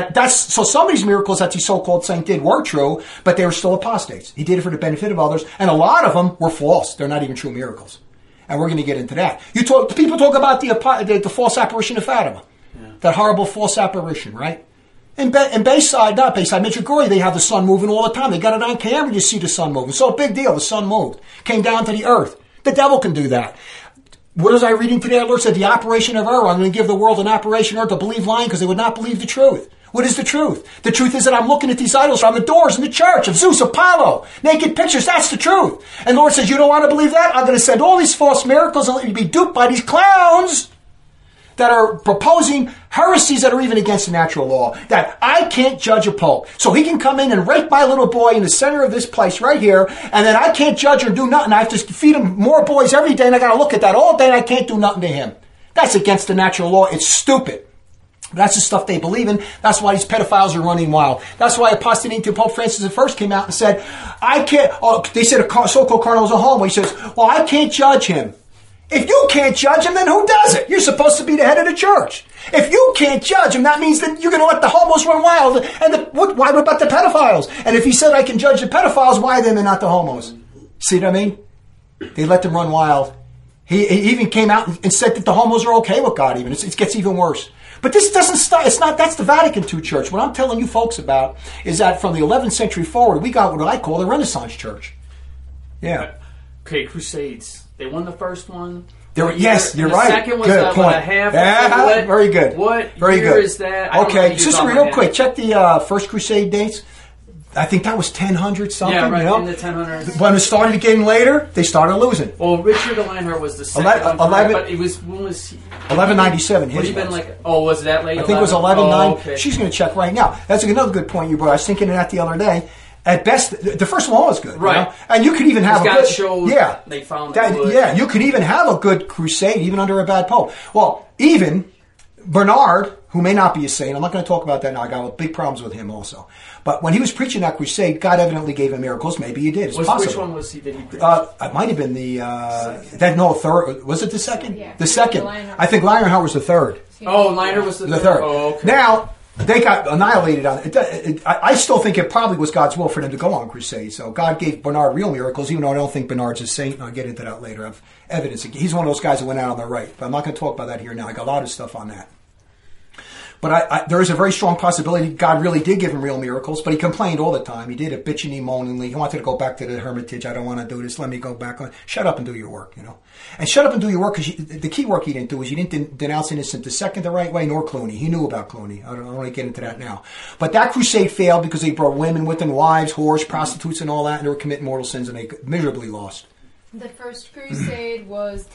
So some of these miracles that the so-called saint did were true, but they were still apostates. He did it for the benefit of others. And a lot of them were false. They're not even true miracles. And we're going to get into that. People talk about the false apparition of Fatima. Yeah. That horrible false apparition, right? In Bayside, Medjugorje, they have the sun moving all the time. They got it on camera, you see the sun moving. So big deal, the sun moved. Came down to the earth. The devil can do that. What was I reading today? Our Lord said, the operation of error. I'm going to give the world an operation of error to believe lying because they would not believe the truth. What is the truth? The truth is that I'm looking at these idols on the doors in the church of Zeus, Apollo, naked pictures. That's the truth. And the Lord says, you don't want to believe that? I'm going to send all these false miracles and let you be duped by these clowns that are proposing heresies that are even against the natural law. That I can't judge a pope. So he can come in and rape my little boy in the center of this place right here, and then I can't judge or do nothing. I have to feed him more boys every day, and I got to look at that all day, and I can't do nothing to him. That's against the natural law. It's stupid. That's the stuff they believe in. That's why these pedophiles are running wild. That's why apostate to Pope Francis I came out and said, I can't, they said a so-called cardinal was a homo. He says, well, I can't judge him. If you can't judge him, then who does it? You're supposed to be the head of the church. If you can't judge him, that means that you're going to let the homos run wild. And why about the pedophiles? And if he said I can judge the pedophiles, why them and not the homos? See what I mean? They let them run wild. He even came out and said that the homos are okay with God even. It gets even worse. But this doesn't start. It's not. That's the Vatican II church. What I'm telling you folks about is that from the 11th century forward, we got what I call the Renaissance church. Yeah. Okay, Crusades. They won the first one. Yes, you're right. The second was good point. A half. Yeah, very good. What very year good. is that? Okay, just real quick. Check the First Crusade dates. I think that was 1000 something. Yeah, right, you know? in the 1000s. When it started getting later, they started losing. Well, Richard Lionheart was the second one, but it was, when was he? 1197. Would he been like, was that late? I think it was 11.9. Okay. She's going to check right now. That's another good point you brought. I was thinking of that the other day. At best, the first one was good, right? You know? And you could even have a good showed they found that. Yeah, you could even have a good crusade even under a bad pope. Well, even Bernard, who may not be a saint, I'm not going to talk about that now. I got big problems with him also. But when he was preaching that crusade, God evidently gave him miracles. Maybe he did. It's possible. Which one was he? Did he preach? It might have been the third. Was it the second? Yeah. The second. I think Lionheart was the third. Oh, Lionheart was the third. Oh, okay. Now. They got annihilated on it. I still think it probably was God's will for them to go on crusade. So God gave Bernard real miracles, even though I don't think Bernard's a saint. I'll get into that later. I have evidence. He's one of those guys that went out on the right. But I'm not going to talk about that here now. I got a lot of stuff on that. But there is a very strong possibility God really did give him real miracles, but he complained all the time. He did it bitching, moaningly. He wanted to go back to the hermitage. I don't want to do this. Let me go back on. Shut up and do your work, you know. And shut up and do your work, because the key work he didn't do is he didn't denounce Innocent II the right way, nor Cluny. He knew about Cluny. I don't want to get into that now. But that crusade failed because they brought women with them, wives, whores, prostitutes, and all that, and they were committing mortal sins, and they miserably lost. The first crusade was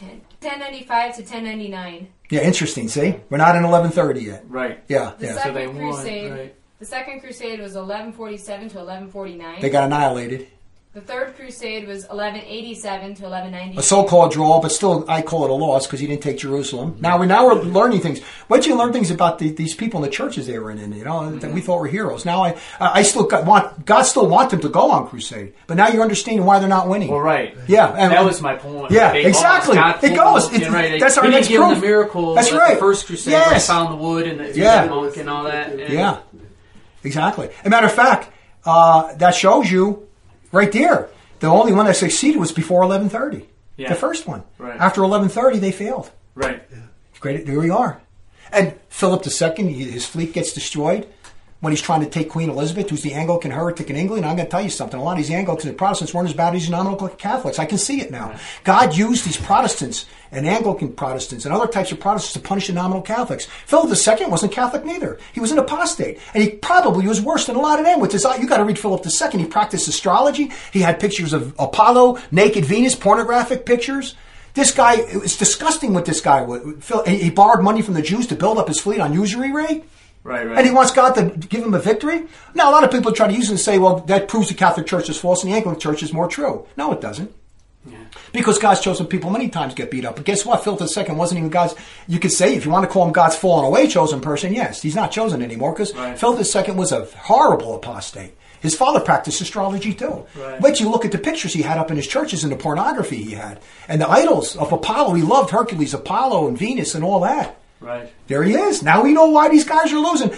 1095 to 1099. Yeah, interesting. See, we're not in 1130 yet. Right. Yeah. The second crusade. Right. The second crusade was 1147 to 1149. They got annihilated. The third crusade was 1187 to 1190. A so-called draw, but still, I call it a loss because he didn't take Jerusalem. Now we're learning things. Once you learn things about these people in the churches they were in, you know, that we thought were heroes. Now I still God still want them to go on crusade, but now you're understanding why they're not winning. Well, right. Yeah, and that was my point. Yeah, exactly. It goes. That's our next proof. The miracle. That's right. The first crusade, where they found the wood and the monk and all that. Yeah, exactly. As a matter of fact, that shows you right there. The only one that succeeded was before 1130. Yeah. The first one. Right. After 1130, they failed. Right. Yeah. Great. There we are. And Philip II, his fleet gets destroyed when he's trying to take Queen Elizabeth, who's the Anglican heretic in England. I'm going to tell you something. A lot of these Anglicans and Protestants weren't as bad as nominal Catholics. I can see it now. Right. God used these Protestants and Anglican Protestants and other types of Protestants to punish the nominal Catholics. Philip II wasn't Catholic neither. He was an apostate. And he probably was worse than a lot of them. With his, you got to read Philip II. He practiced astrology. He had pictures of Apollo, naked Venus, pornographic pictures. This guy, it's disgusting what this guy would. He borrowed money from the Jews to build up his fleet on usury rate. Right. And he wants God to give him a victory? Now, a lot of people try to use it and say, well, that proves the Catholic Church is false and the Anglican Church is more true. No, it doesn't. Yeah. Because God's chosen people many times get beat up. But guess what? Philip II wasn't even God's, you could say, if you want to call him God's fallen away chosen person, yes. He's not chosen anymore because Philip II was a horrible apostate. His father practiced astrology too. Right. But you look at the pictures he had up in his churches and the pornography he had. And the idols of Apollo. He loved Hercules, Apollo, and Venus and all that. Right. There he is. Now we know why these guys are losing.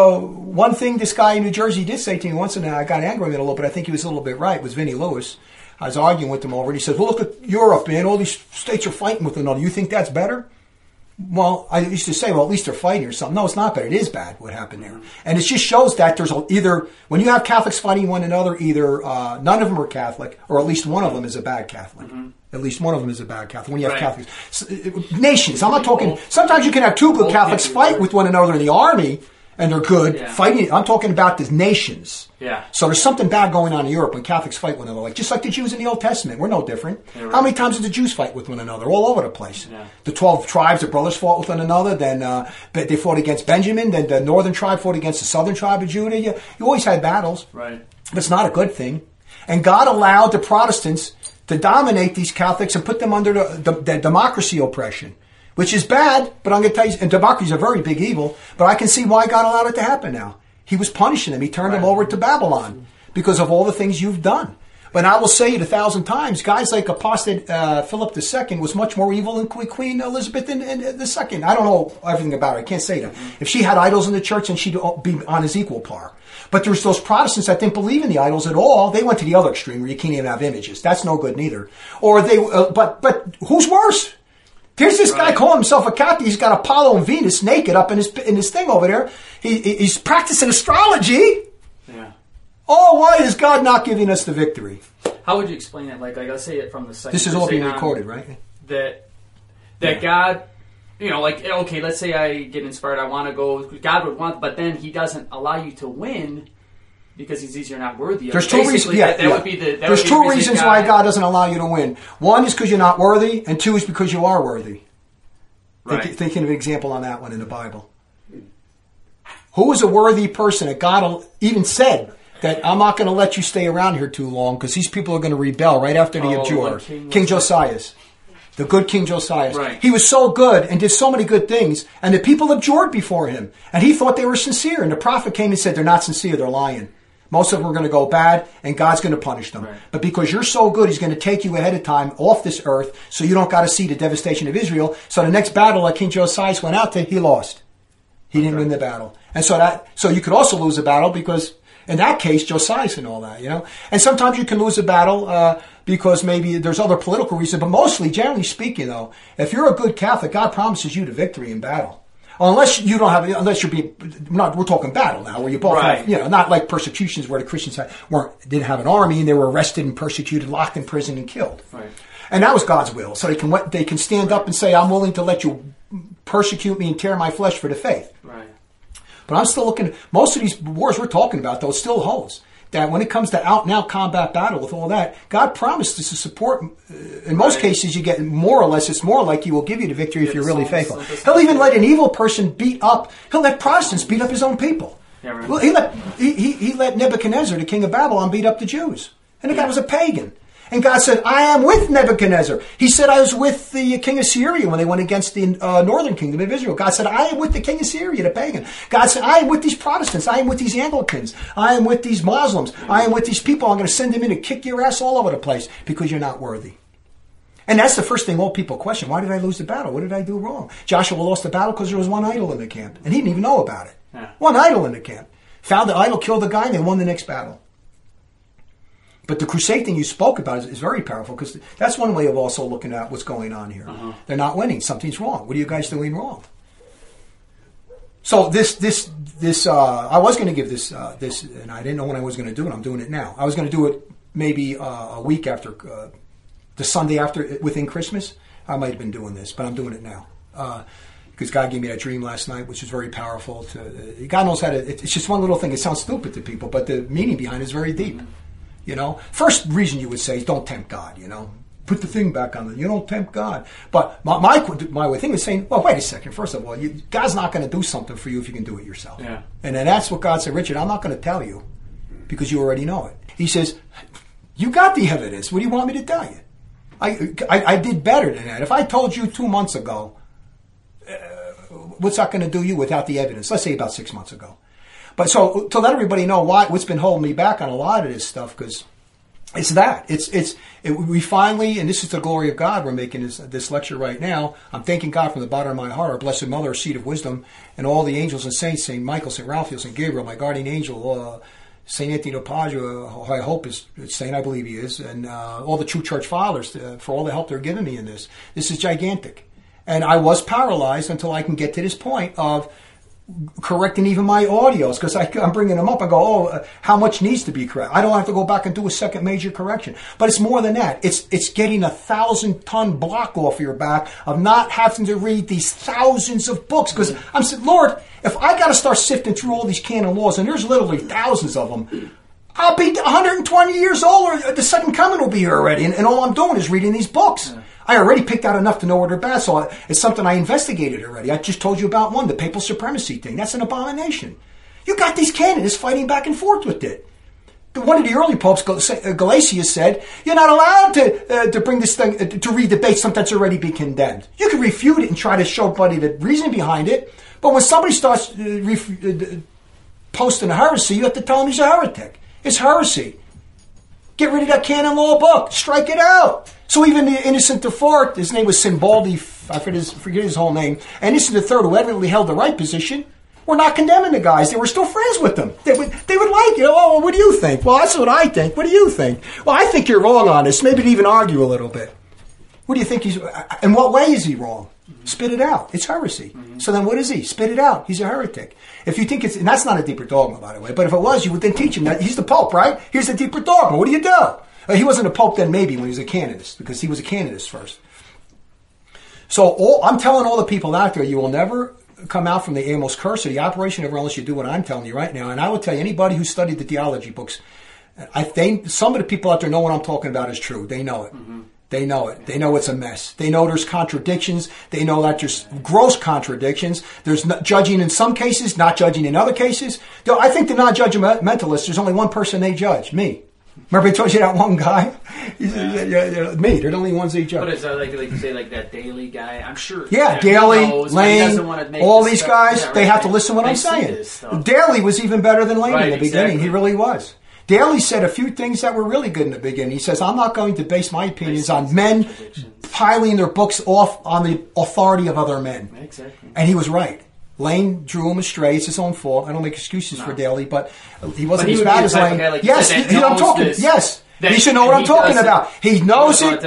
One thing this guy in New Jersey did say to me once, and I got angry with it a little bit, I think he was a little bit right, was Vinnie Lewis. I was arguing with him over it. He said, well, look at Europe, man. All these states are fighting with one another. You think that's better? Well, I used to say, well, at least they're fighting or something. No, it's not better. It is bad what happened there. And it just shows that there's either, when you have Catholics fighting one another, either none of them are Catholic, or at least one of them is a bad Catholic. Mm-hmm. At least one of them is a bad Catholic. When you have Catholics. Nations. I'm not talking, sometimes you can have two good Catholics fight with one another in the army, and they're good fighting. I'm talking about the nations. Yeah. So there's something bad going on in Europe when Catholics fight one another, just like the Jews in the Old Testament. We're no different. Yeah, right. How many times did the Jews fight with one another? All over the place. Yeah. The 12 tribes, the brothers fought with one another. Then they fought against Benjamin. Then the northern tribe fought against the southern tribe of Judah. You always had battles. Right. But it's not a good thing. And God allowed the Protestants to dominate these Catholics and put them under the democracy oppression. Which is bad, but I'm going to tell you, and democracy is a very big evil, but I can see why God allowed it to happen now. He was punishing them. He turned them over to Babylon because of all the things you've done. But I will say it 1,000 times, guys like apostate Philip II was much more evil than Queen Elizabeth II. I don't know everything about her. I can't say that. If she had idols in the church, then she'd be on his equal par. But there's those Protestants that didn't believe in the idols at all. They went to the other extreme where you can't even have images. That's no good neither. Or they, but who's worse? Here's this guy calling himself a Catholic. He's got Apollo and Venus naked up in his thing over there. He's practicing astrology. Yeah. Oh, why is God not giving us the victory? How would you explain that? Like let's say it from the second. This is all being recorded, right? That God, like okay, let's say I get inspired. I want to go. God would want, but then He doesn't allow you to win because he sees you're not worthy. There's two reasons. There's two reasons why God doesn't allow you to win. One is because you're not worthy, and two is because you are worthy. Right. Thinking of an example on that one in the Bible. Who is a worthy person that God even said that I'm not going to let you stay around here too long because these people are going to rebel right after they abjure? King Josias. The good King Josias. Right. He was so good and did so many good things, and the people abjured before him. And he thought they were sincere. And the prophet came and said, they're not sincere, they're lying. Most of them are going to go bad, and God's going to punish them. Right. But because you're so good, he's going to take you ahead of time off this earth so you don't got to see the devastation of Israel. So the next battle that King Josias went out to, he lost. He didn't win the battle. And so you could also lose a battle because in that case, Josias and all that, And sometimes you can lose a battle because maybe there's other political reasons, but mostly, generally speaking, though, if you're a good Catholic, God promises you the victory in battle. Unless you're we're talking battle now, where you both have, not like persecutions where the Christians didn't have an army and they were arrested and persecuted, locked in prison and killed. Right. And that was God's will. So they can stand up and say, I'm willing to let you persecute me and tear my flesh for the faith. Right. But I'm still looking, most of these wars we're talking about, though, still holds. That when it comes to out-and-out combat battle with all that, God promised us to support. In most cases, you get more or less, it's more like he will give you the victory if you're really faithful. He'll even let an evil person he'll let Protestants beat up his own people. Yeah, right. Well, he let Nebuchadnezzar, the king of Babylon, beat up the Jews. And the guy was a pagan. And God said, I am with Nebuchadnezzar. He said, I was with the king of Syria when they went against the northern kingdom of Israel. God said, I am with the king of Syria, the pagan. God said, I am with these Protestants. I am with these Anglicans. I am with these Muslims. I am with these people. I'm going to send them in to kick your ass all over the place because you're not worthy. And that's the first thing all people question. Why did I lose the battle? What did I do wrong? Joshua lost the battle because there was one idol in the camp. And he didn't even know about it. Yeah. One idol in the camp. Found the idol, killed the guy, and they won the next battle. But the crusade thing you spoke about is very powerful because that's one way of also looking at what's going on here. Uh-huh. They're not winning. Something's wrong. What are you guys doing wrong? So this I was going to give this, and I didn't know when I was going to do it. I'm doing it now. I was going to do it maybe a week after, the Sunday after, within Christmas. I might have been doing this, but I'm doing it now. Because God gave me that dream last night, which is very powerful. God knows how to, it's just one little thing. It sounds stupid to people, but the meaning behind it is very deep. First reason you would say is don't tempt God, Put the thing back on you don't tempt God. But my thing is saying, well, wait a second. First of all, God's not going to do something for you if you can do it yourself. Yeah. And then that's what God said, Richard, I'm not going to tell you because you already know it. He says, you got the evidence. What do you want me to tell you? I did better than that. If I told you 2 months ago, what's that going to do you without the evidence? Let's say about 6 months ago. But so to let everybody know what's been holding me back on a lot of this stuff, because it's that we finally, and this is the glory of God. We're making this lecture right now. I'm thanking God from the bottom of my heart, our Blessed Mother, our seat of wisdom, and all the angels and saints, Saint Michael, Saint Raphael, Saint Gabriel, my guardian angel, Saint Anthony of Padua, I hope is saint, I believe he is, and all the true church fathers for all the help they're giving me in this. This is gigantic, and I was paralyzed until I can get to this point of correcting even my audios, because I'm bringing them up. I go, how much needs to be corrected? I don't have to go back and do a second major correction. But it's more than that. It's getting 1,000-ton block off your back of not having to read these thousands of books. Because I'm saying, Lord, if I got to start sifting through all these canon laws, and there's literally thousands of them, I'll be 120 years old, or the second coming will be here already, and all I'm doing is reading these books. Yeah. I already picked out enough to know where they're bad, so it's something I investigated already. I just told you about one, the papal supremacy thing. That's an abomination. You got these canonists fighting back and forth with it. One of the early popes, Gelasius, said, you're not allowed to bring this thing, to read debates, something that's already been condemned. You can refute it and try to show buddy the reason behind it, but when somebody starts posting a heresy, you have to tell him he's a heretic. It's heresy. Get rid of that canon law book. Strike it out. So even the Innocent IV, his name was Simbaldi, I forget his whole name, and Innocent III, who evidently held the right position, were not condemning the guys. They were still friends with them. They would like it. Oh, what do you think? Well, that's what I think. What do you think? Well, I think you're wrong on this. Maybe to even argue a little bit. What do you think in what way is he wrong? Spit it out. It's heresy. Mm-hmm. So then what is he? Spit it out. He's a heretic. If you think and that's not a deeper dogma, by the way, but if it was, you would then teach him that he's the Pope, right? Here's the deeper dogma. What do you do? He wasn't a Pope then, maybe, when he was a canonist, because he was a canonist first. So I'm telling all the people out there, you will never come out from the Amos curse or the operation of unless you do what I'm telling you right now. And I will tell you, anybody who studied the theology books, some of the people out there know what I'm talking about is true. They know it. Mm-hmm. They know it. They know it's a mess. They know there's contradictions. They know that there's gross contradictions. There's judging in some cases, not judging in other cases. I think the non-judgmentalists, there's only one person they judge, me. Remember I told you that one guy? Yeah, me. They're the only ones they judge. But it's like you say, like that Daly guy. I'm sure. Yeah, Daly, Lane, all these guys, they have to listen to what I'm saying. Daly was even better than Lane in the beginning. He really was. Daly said a few things that were really good in the beginning. He says, I'm not going to base my opinions on men piling their books off on the authority of other men. Exactly. And he was right. Lane drew him astray. It's his own fault. I don't make excuses for Daly, but he wasn't as bad as Lane. Yes, I'm talking. Yes, he should know what I'm talking about. He knows it.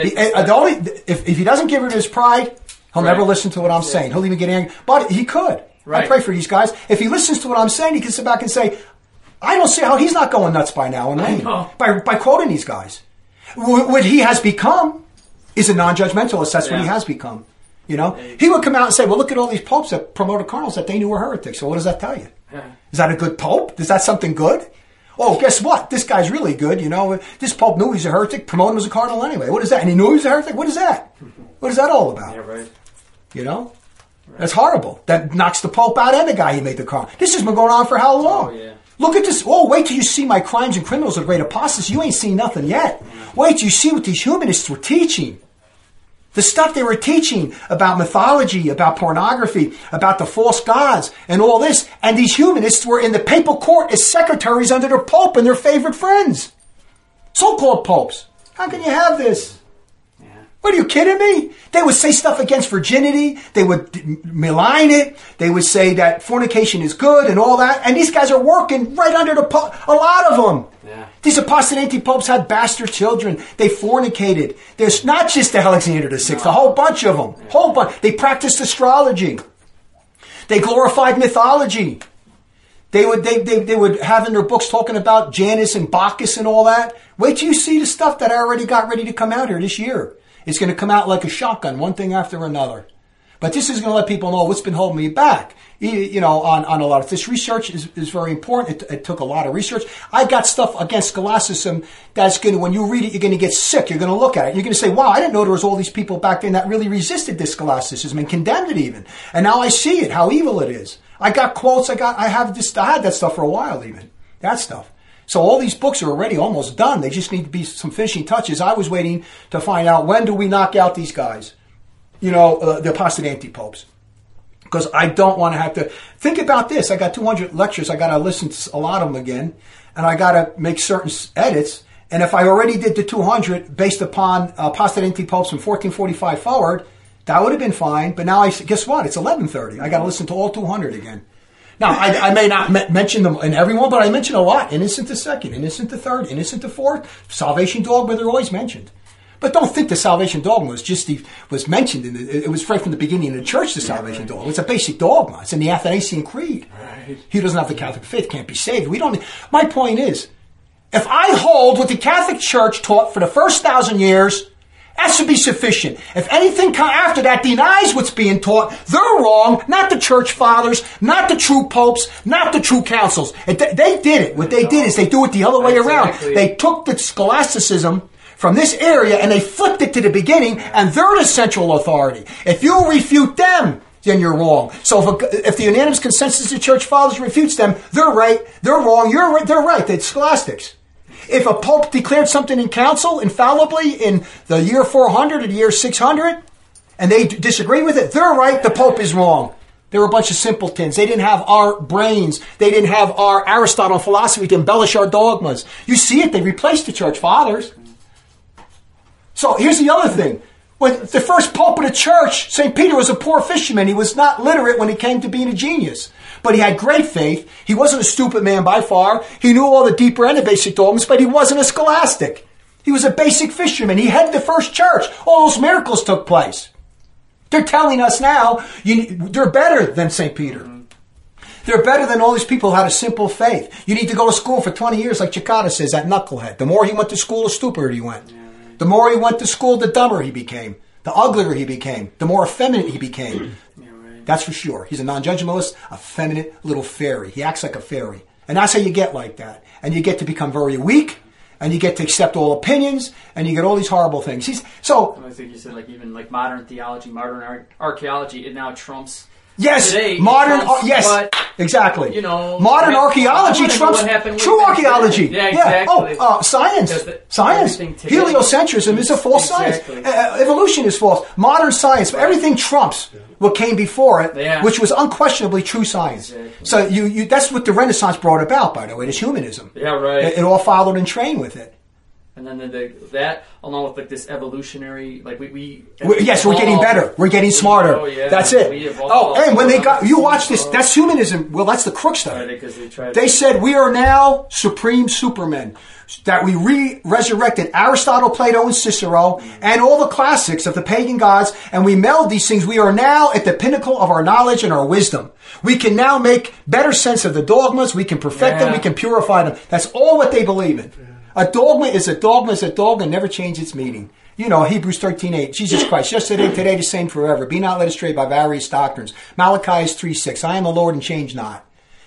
If he doesn't give it his pride, he'll never listen to what I'm saying. He'll even get angry. But he could. I pray for these guys. If he listens to what I'm saying, he can sit back and say, I don't see how he's not going nuts by now and Lane by quoting these guys. What he has become is a non-judgmentalist. That's what he has become. You know, he would come out and say, well, look at all these popes that promoted cardinals that they knew were heretics. So what does that tell you? Is that a good pope? Is that something good? Oh, guess what? This guy's really good. You know, this pope knew he's a heretic, promoted him as a cardinal anyway. What is that? And he knew he was a heretic? What is that? What is that all about? Yeah, right. You know? Right. That's horrible. That knocks the pope out and the guy he made the cardinal. This has been going on for how long? Oh, yeah. Look at this. Oh, wait till you see my crimes and criminals of great apostasy. You ain't seen nothing yet. Wait till you see what these humanists were teaching. The stuff they were teaching about mythology, about pornography, about the false gods, and all this. And these humanists were in the papal court as secretaries under their pope and their favorite friends. So-called popes. How can you have this? What, are you kidding me? They would say stuff against virginity. They would malign it. They would say that fornication is good and all that. And these guys are working right under the pope. A lot of them. Yeah. These apostate anti-popes had bastard children. They fornicated. There's not just Alexander VI, a whole bunch of them. Whole bunch. They practiced astrology. They glorified mythology. They would have in their books talking about Janus and Bacchus and all that. Wait till you see the stuff that I already got ready to come out here this year. It's going to come out like a shotgun, one thing after another. But this is going to let people know what's been holding me back, you know, on a lot of this. Research is very important. It took a lot of research. I got stuff against scholasticism that's going to, when you read it, you're going to get sick. You're going to look at it. You're going to say, wow, I didn't know there was all these people back then that really resisted this scholasticism and condemned it even. And now I see it, how evil it is. I got quotes. I had that stuff for a while even. That stuff. So all these books are already almost done. They just need to be some finishing touches. I was waiting to find out, when do we knock out these guys? You know, the apostate anti-popes. Because I don't want to have to... Think about this. I got 200 lectures. I got to listen to a lot of them again. And I got to make certain edits. And if I already did the 200 based upon apostate anti-popes from 1445 forward, that would have been fine. But now, guess what? It's 11:30. I got to listen to all 200 again. Now, I may not mention them in everyone, but I mention a lot. Innocent the second, innocent the third, innocent the fourth. Salvation dogma, they're always mentioned. But don't think the salvation dogma was mentioned. It was right from the beginning of the church, the salvation dogma. It's a basic dogma. It's in the Athanasian Creed. Right. He doesn't have the Catholic faith, can't be saved. My point is, if I hold what the Catholic Church taught for the first 1,000 years, that should be sufficient. If anything after that denies what's being taught, they're wrong. Not the church fathers, not the true popes, not the true councils. They did it. What they did is they do it the other way around. They took the scholasticism from this area and they flipped it to the beginning, and they're the central authority. If you refute them, then you're wrong. So if the unanimous consensus of the church fathers refutes them, they're right. They're wrong. You're right. They're right. They're scholastics. If a pope declared something in council infallibly in the year 400 or the year 600, and they disagree with it, they're right, the pope is wrong. They were a bunch of simpletons. They didn't have our brains. They didn't have our Aristotle philosophy to embellish our dogmas. You see it, they replaced the church fathers. So here's the other thing. When the first pope of the church, St. Peter, was a poor fisherman. He was not literate when he came to being a genius. But he had great faith. He wasn't a stupid man by far. He knew all the deeper and the basic dogmas, but he wasn't a scholastic. He was a basic fisherman. He headed the first church. All those miracles took place. They're telling us now, they're better than St. Peter. They're better than all these people who had a simple faith. You need to go to school for 20 years, like Chicada says, that knucklehead. The more he went to school, the stupider he went. The more he went to school, the dumber he became. The uglier he became. The more effeminate he became. That's for sure. He's a non-judgmentalist, a feminine little fairy. He acts like a fairy. And that's how you get like that. And you get to become very weak, and you get to accept all opinions, and you get all these horrible things. I think you said even modern theology, modern archaeology, it now trumps. Yes, today, modern. Yes, but, exactly. Modern archaeology trumps true archaeology. Yeah, exactly. Science. Heliocentrism is a false science. Evolution is false. Modern science, everything trumps what came before it, which was unquestionably true science. Exactly. So that's what the Renaissance brought about, by the way. Is humanism. Yeah, right. It all followed and trained with it. And then that, along with this evolutionary, yes, we're getting better. We're getting smarter. Oh, yeah. That's it. And when you watch this, that's humanism. Well, that's the crux of it. They said we are now supreme supermen. That we resurrected Aristotle, Plato, and Cicero, and all the classics of the pagan gods, and we meld these things. We are now at the pinnacle of our knowledge and our wisdom. We can now make better sense of the dogmas. We can perfect them. We can purify them. That's all what they believe in. A dogma is a dogma is a dogma, never change its meaning. Hebrews 13:8, Jesus Christ, yesterday, today, the same forever. Be not led astray by various doctrines. Malachi 3:6, I am the Lord and change not.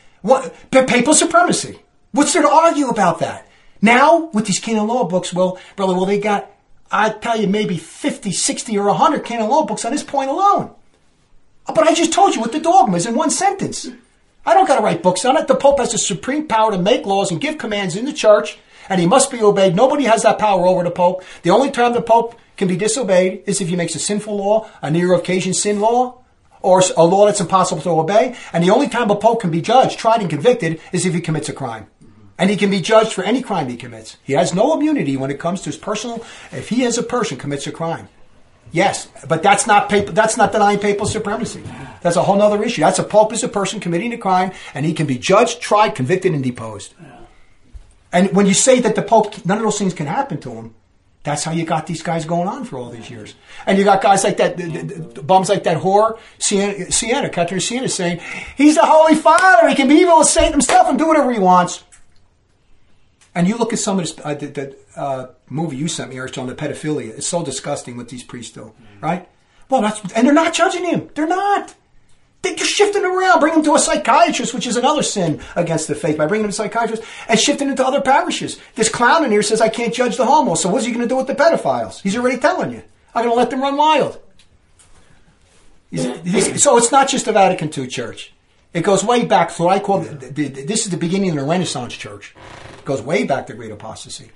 Papal supremacy. What's there to argue about that? Now, with these canon law books, they got, I tell you, maybe 50, 60, or 100 canon law books on this point alone. But I just told you what the dogma is in one sentence. I don't got to write books on it. The Pope has the supreme power to make laws and give commands in the church, and he must be obeyed. Nobody has that power over the Pope. The only time the Pope can be disobeyed is if he makes a sinful law, a near occasion sin law, or a law that's impossible to obey. And the only time a Pope can be judged, tried, and convicted is if he commits a crime. And he can be judged for any crime he commits. He has no immunity when it comes to his personal, if he as a person commits a crime. Yes, but that's not denying papal supremacy. That's a whole other issue. That's a Pope is a person committing a crime, and he can be judged, tried, convicted, and deposed. And when you say that the Pope, none of those things can happen to him, that's how you got these guys going on for all these years. And you got guys like that, bums like that whore, Siena, Catherine Siena, saying, he's the Holy Father, he can be evil as Satan himself and do whatever he wants. And you look at some of this, that movie you sent me, Eric, on the pedophilia. It's so disgusting what these priests do, right? Well, and they're not judging him. They're not. They're just shifting around, bring him to a psychiatrist, which is another sin against the faith, by bringing him to a psychiatrist and shifting into other parishes. This clown in here says, I can't judge the homos, so what's he going to do with the pedophiles? He's already telling you. I'm going to let them run wild. So it's not just the Vatican II church. It goes way back to what I call, this is the beginning of the Renaissance church. It goes way back to Great Apostasy.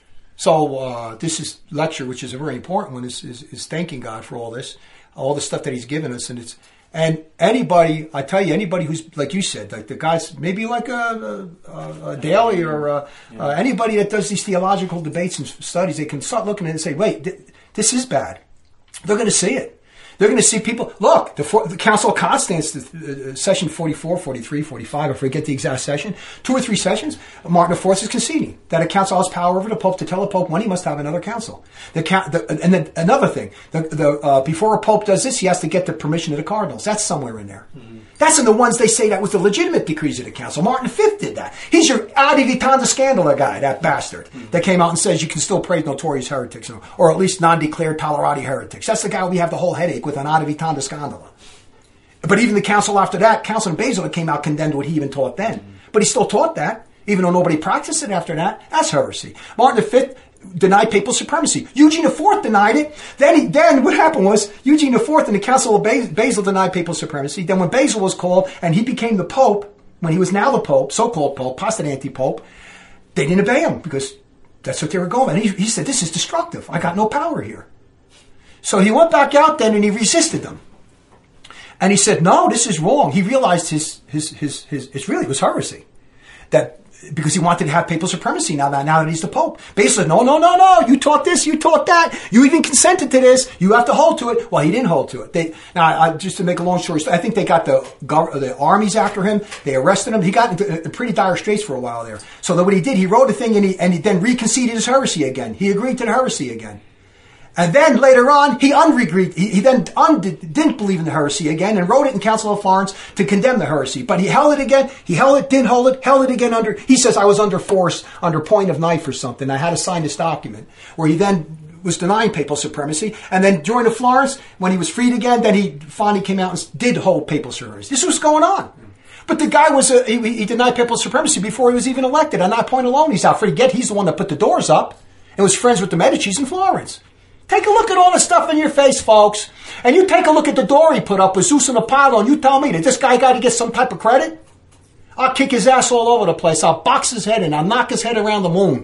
So this is lecture, which is a very important one, is thanking God for all this, all the stuff that he's given us. And anybody, I tell you, anybody who's, like you said, like the guys, maybe like a Daly or anybody that does these theological debates and studies, they can start looking at it and say, wait, this is bad. They're going to see it. They're going to see people, look, the Council of Constance, session 44, 43, 45, I forget the exact session, 2 or 3 sessions, Martin IV is conceding that a council has power over the Pope to tell a Pope when he must have another council. And then another thing, before a Pope does this, he has to get the permission of the cardinals. That's somewhere in there. Mm-hmm. That's in the ones they say that was the legitimate decrees of the council. Martin V did that. He's your Adi Vitanda Scandala guy, that bastard, that came out and says you can still praise notorious heretics, or at least non-declared tolerati heretics. That's the guy we have the whole headache with an Adi Vitanda Scandala. But even the council after that, Council of Basel, that came out, condemned what he even taught then. But he still taught that, even though nobody practiced it after that. That's heresy. Martin V denied papal supremacy. Eugene IV denied it. Then what happened was Eugene IV and the Council of Basel denied papal supremacy. Then when Basil was called and he became the Pope, when he was now the Pope, so-called Pope, posted anti-Pope, they didn't obey him because that's what they were going. And he said, this is destructive. I got no power here. So he went back out then and he resisted them. And he said, no, this is wrong. He realized it really was heresy. That because he wanted to have papal supremacy now that he's the Pope. Basically, no, you taught this, you taught that, you even consented to this, you have to hold to it. Well, he didn't hold to it. Just to make a long story, I think they got the armies after him, they arrested him, he got into pretty dire straits for a while there. So that what he did, he wrote a thing and he then reconceded his heresy again. He agreed to the heresy again. And then later on, he didn't believe in the heresy again and wrote it in Council of Florence to condemn the heresy. But he held it again. He held it, didn't hold it, held it again he says, I was under force, under point of knife or something. I had to sign this document where he then was denying papal supremacy. And then during the Florence, when he was freed again, then he finally came out and did hold papal supremacy. This was going on. But the guy he denied papal supremacy before he was even elected. On that point alone, he's out for get. He's the one that put the doors up and was friends with the Medicis in Florence. Take a look at all the stuff in your face, folks. And you take a look at the door he put up with Zeus and Apollo, and you tell me that this guy got to get some type of credit? I'll kick his ass all over the place. I'll box his head in. I'll knock his head around the moon.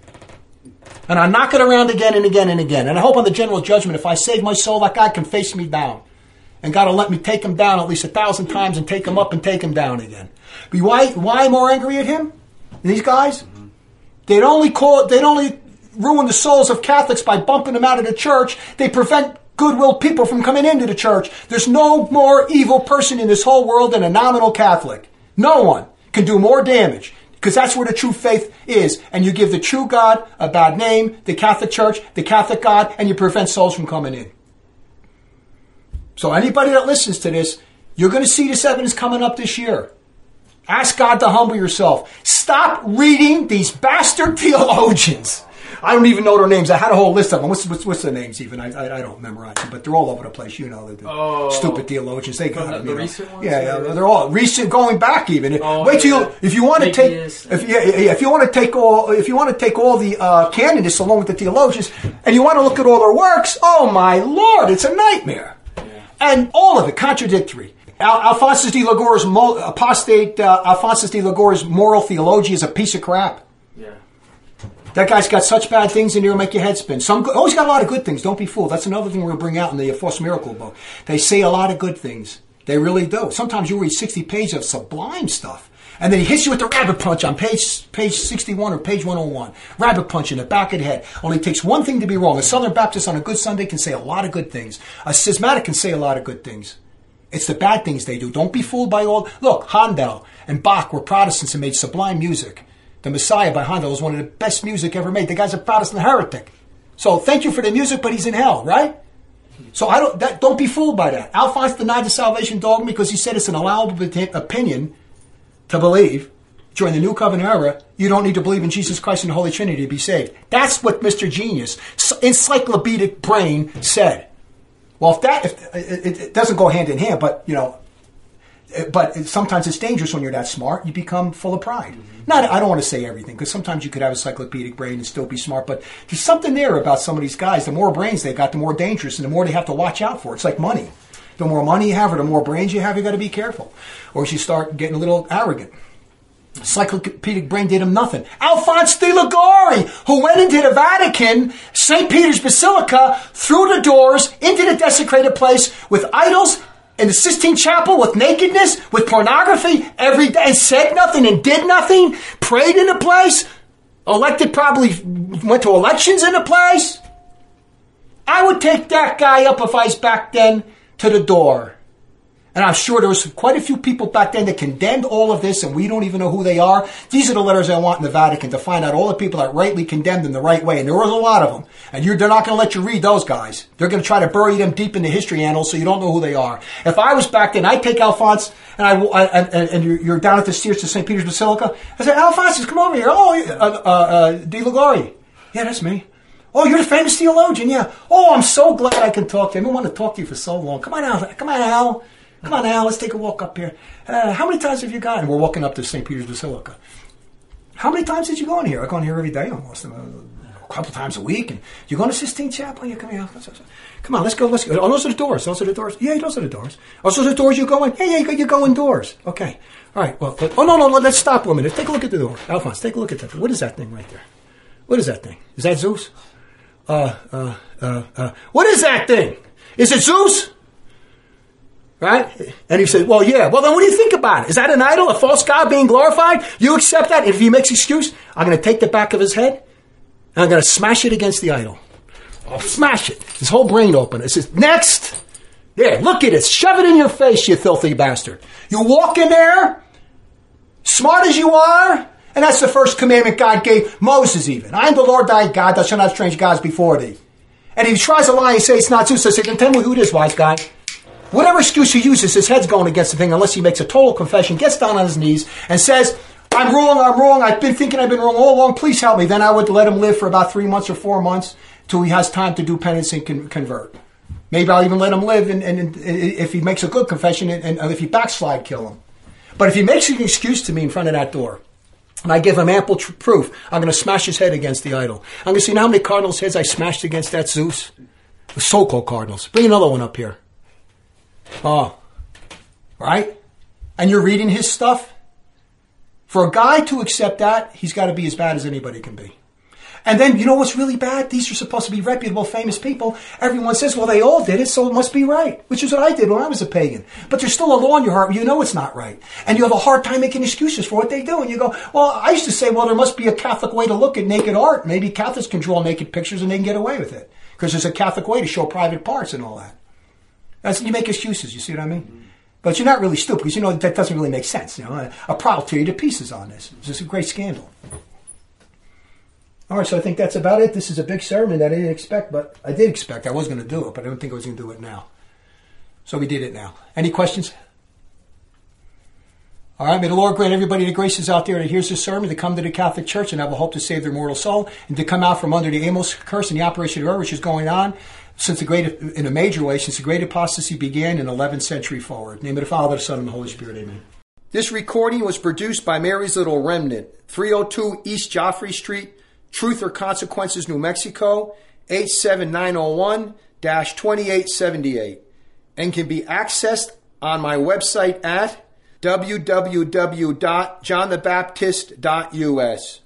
And I'll knock it around again and again and again. And I hope on the general judgment, if I save my soul, that God can face me down. And God will let me take him down at least 1,000 times and take him up and take him down again. But why am I more angry at him? These guys? They'd only ruin the souls of Catholics by bumping them out of the church. They prevent goodwill people from coming into the church. There's no more evil person in this whole world than a nominal Catholic. No one can do more damage, because that's where the true faith is. And you give the true God a bad name, the Catholic Church, the Catholic God, and you prevent souls from coming in. So anybody that listens to this, you're going to see this evidence coming up this year. Ask God to humble yourself. Stop reading these bastard theologians. I don't even know their names. I had a whole list of them. What's their names even? I don't memorize them, but they're all over the place. You know, the stupid theologians. They got them. The recent ones? Yeah, they're all recent, going back even. Wait till if you want to take if you want to take all the canonists along with the theologians, and you want to look at all their works. Oh my Lord, it's a nightmare, and all of it contradictory. Alphonsus de Ligore's Alphonsus de Ligore's moral theology is a piece of crap. That guy's got such bad things in there to make your head spin. He's got a lot of good things. Don't be fooled. That's another thing we're going to bring out in the False Miracle book. They say a lot of good things. They really do. Sometimes you read 60 pages of sublime stuff, and then he hits you with the rabbit punch on page 61 or page 101. Rabbit punch in the back of the head. Only takes one thing to be wrong. A Southern Baptist on a good Sunday can say a lot of good things. A schismatic can say a lot of good things. It's the bad things they do. Don't be fooled by all... Look, Handel and Bach were Protestants and made sublime music. The Messiah by Handel was one of the best music ever made. The guy's a Protestant heretic. So thank you for the music, but he's in hell, right? So don't be fooled by that. Alphonse denied the salvation dogma because he said it's an allowable opinion to believe during the New Covenant era. You don't need to believe in Jesus Christ and the Holy Trinity to be saved. That's what Mr. Genius, encyclopedic brain, said. Well, if it doesn't go hand in hand, but sometimes it's dangerous when you're that smart. You become full of pride. I don't want to say everything, because sometimes you could have a encyclopedic brain and still be smart, but there's something there about some of these guys. The more brains they got, the more dangerous, and the more they have to watch out for. It's like money. The more money you have or the more brains you have, you got to be careful, or you start getting a little arrogant. Encyclopedic brain did him nothing. Alphonse de Liguori, who went into the Vatican, St. Peter's Basilica, through the doors into the desecrated place with idols, in the Sistine Chapel, with nakedness, with pornography every day, and said nothing and did nothing, prayed in the place, probably went to elections in the place. I would take that guy up if I was back then to the door. And I'm sure there was quite a few people back then that condemned all of this, and we don't even know who they are. These are the letters I want in the Vatican, to find out all the people that rightly condemned them the right way. And there was a lot of them. And they're not going to let you read those guys. They're going to try to bury them deep in the history annals so you don't know who they are. If I was back then, I'd take Alphonse, and you're down at the stairs to St. Peter's Basilica. I said, Alphonse, come over here. De Liguori. Yeah, that's me. Oh, you're the famous theologian, yeah. Oh, I'm so glad I can talk to you. I've been wanting to talk to you for so long. Come on, Al. Come on, Al, let's take a walk up here. How many times have you gone? And we're walking up to St. Peter's Basilica. How many times did you go in here? I go in here every day almost. A couple times a week. And you going to Sistine Chapel? Yeah, come here. Come on, let's go. Oh, those are the doors. Yeah, those are the doors. Oh, those are the doors you go in? Yeah, you go indoors. Okay. All right. Well, no, let's stop a minute. Take a look at the door. Alphonse, take a look at that. What is that thing right there? What is that thing? Is that Zeus? What is that thing? Is it Zeus? Right? And he said, well, yeah. Well, then what do you think about it? Is that an idol, a false god being glorified? You accept that? If he makes excuse, I'm going to take the back of his head and I'm going to smash it against the idol. I'll smash it. His whole brain open. It says, next. There, look at it. Shove it in your face, you filthy bastard. You walk in there, smart as you are, and that's the first commandment God gave Moses even. I am the Lord thy God, thou shalt not have strange gods before thee. And if he tries to lie and say it's not Zeus, I say, tell me who it is, wise guy. Whatever excuse he uses, his head's going against the thing unless he makes a total confession, gets down on his knees, and says, I'm wrong, I've been thinking I've been wrong all along, please help me. Then I would let him live for about 3 months or 4 months, till he has time to do penance and convert. Maybe I'll even let him live, and if he makes a good confession, and if he backslide, kill him. But if he makes an excuse to me in front of that door, and I give him ample proof, I'm going to smash his head against the idol. I'm going to see how many cardinals' heads I smashed against that Zeus. The so-called cardinals. Bring another one up here. Oh, right? And you're reading his stuff? For a guy to accept that, he's got to be as bad as anybody can be. And then, you know what's really bad? These are supposed to be reputable, famous people. Everyone says, well, they all did it, so it must be right, which is what I did when I was a pagan. But there's still a law in your heart where you know it's not right. And you have a hard time making excuses for what they do. And you go, well, I used to say, well, there must be a Catholic way to look at naked art. Maybe Catholics can draw naked pictures and they can get away with it. Because there's a Catholic way to show private parts and all that. You make excuses, you see what I mean? But you're not really stupid, because you know that doesn't really make sense. You know, a proud tear you to pieces on this. It's just a great scandal. All right, so I think that's about it. This is a big sermon that I didn't expect, but I did expect. I was going to do it, but I don't think I was going to do it now. So we did it now. Any questions? All right, may the Lord grant everybody the graces out there that hears this sermon to come to the Catholic Church and have a hope to save their mortal soul, and to come out from under the Amos curse and the operation of error, which is going on in a major way since the great apostasy began in the 11th century forward. In the name of the Father, the Son, and the Holy Spirit, amen. This recording was produced by Mary's Little Remnant, 302 East Joffrey Street, Truth or Consequences, New Mexico, 87901-2878, and can be accessed on my website at www.johnthebaptist.us.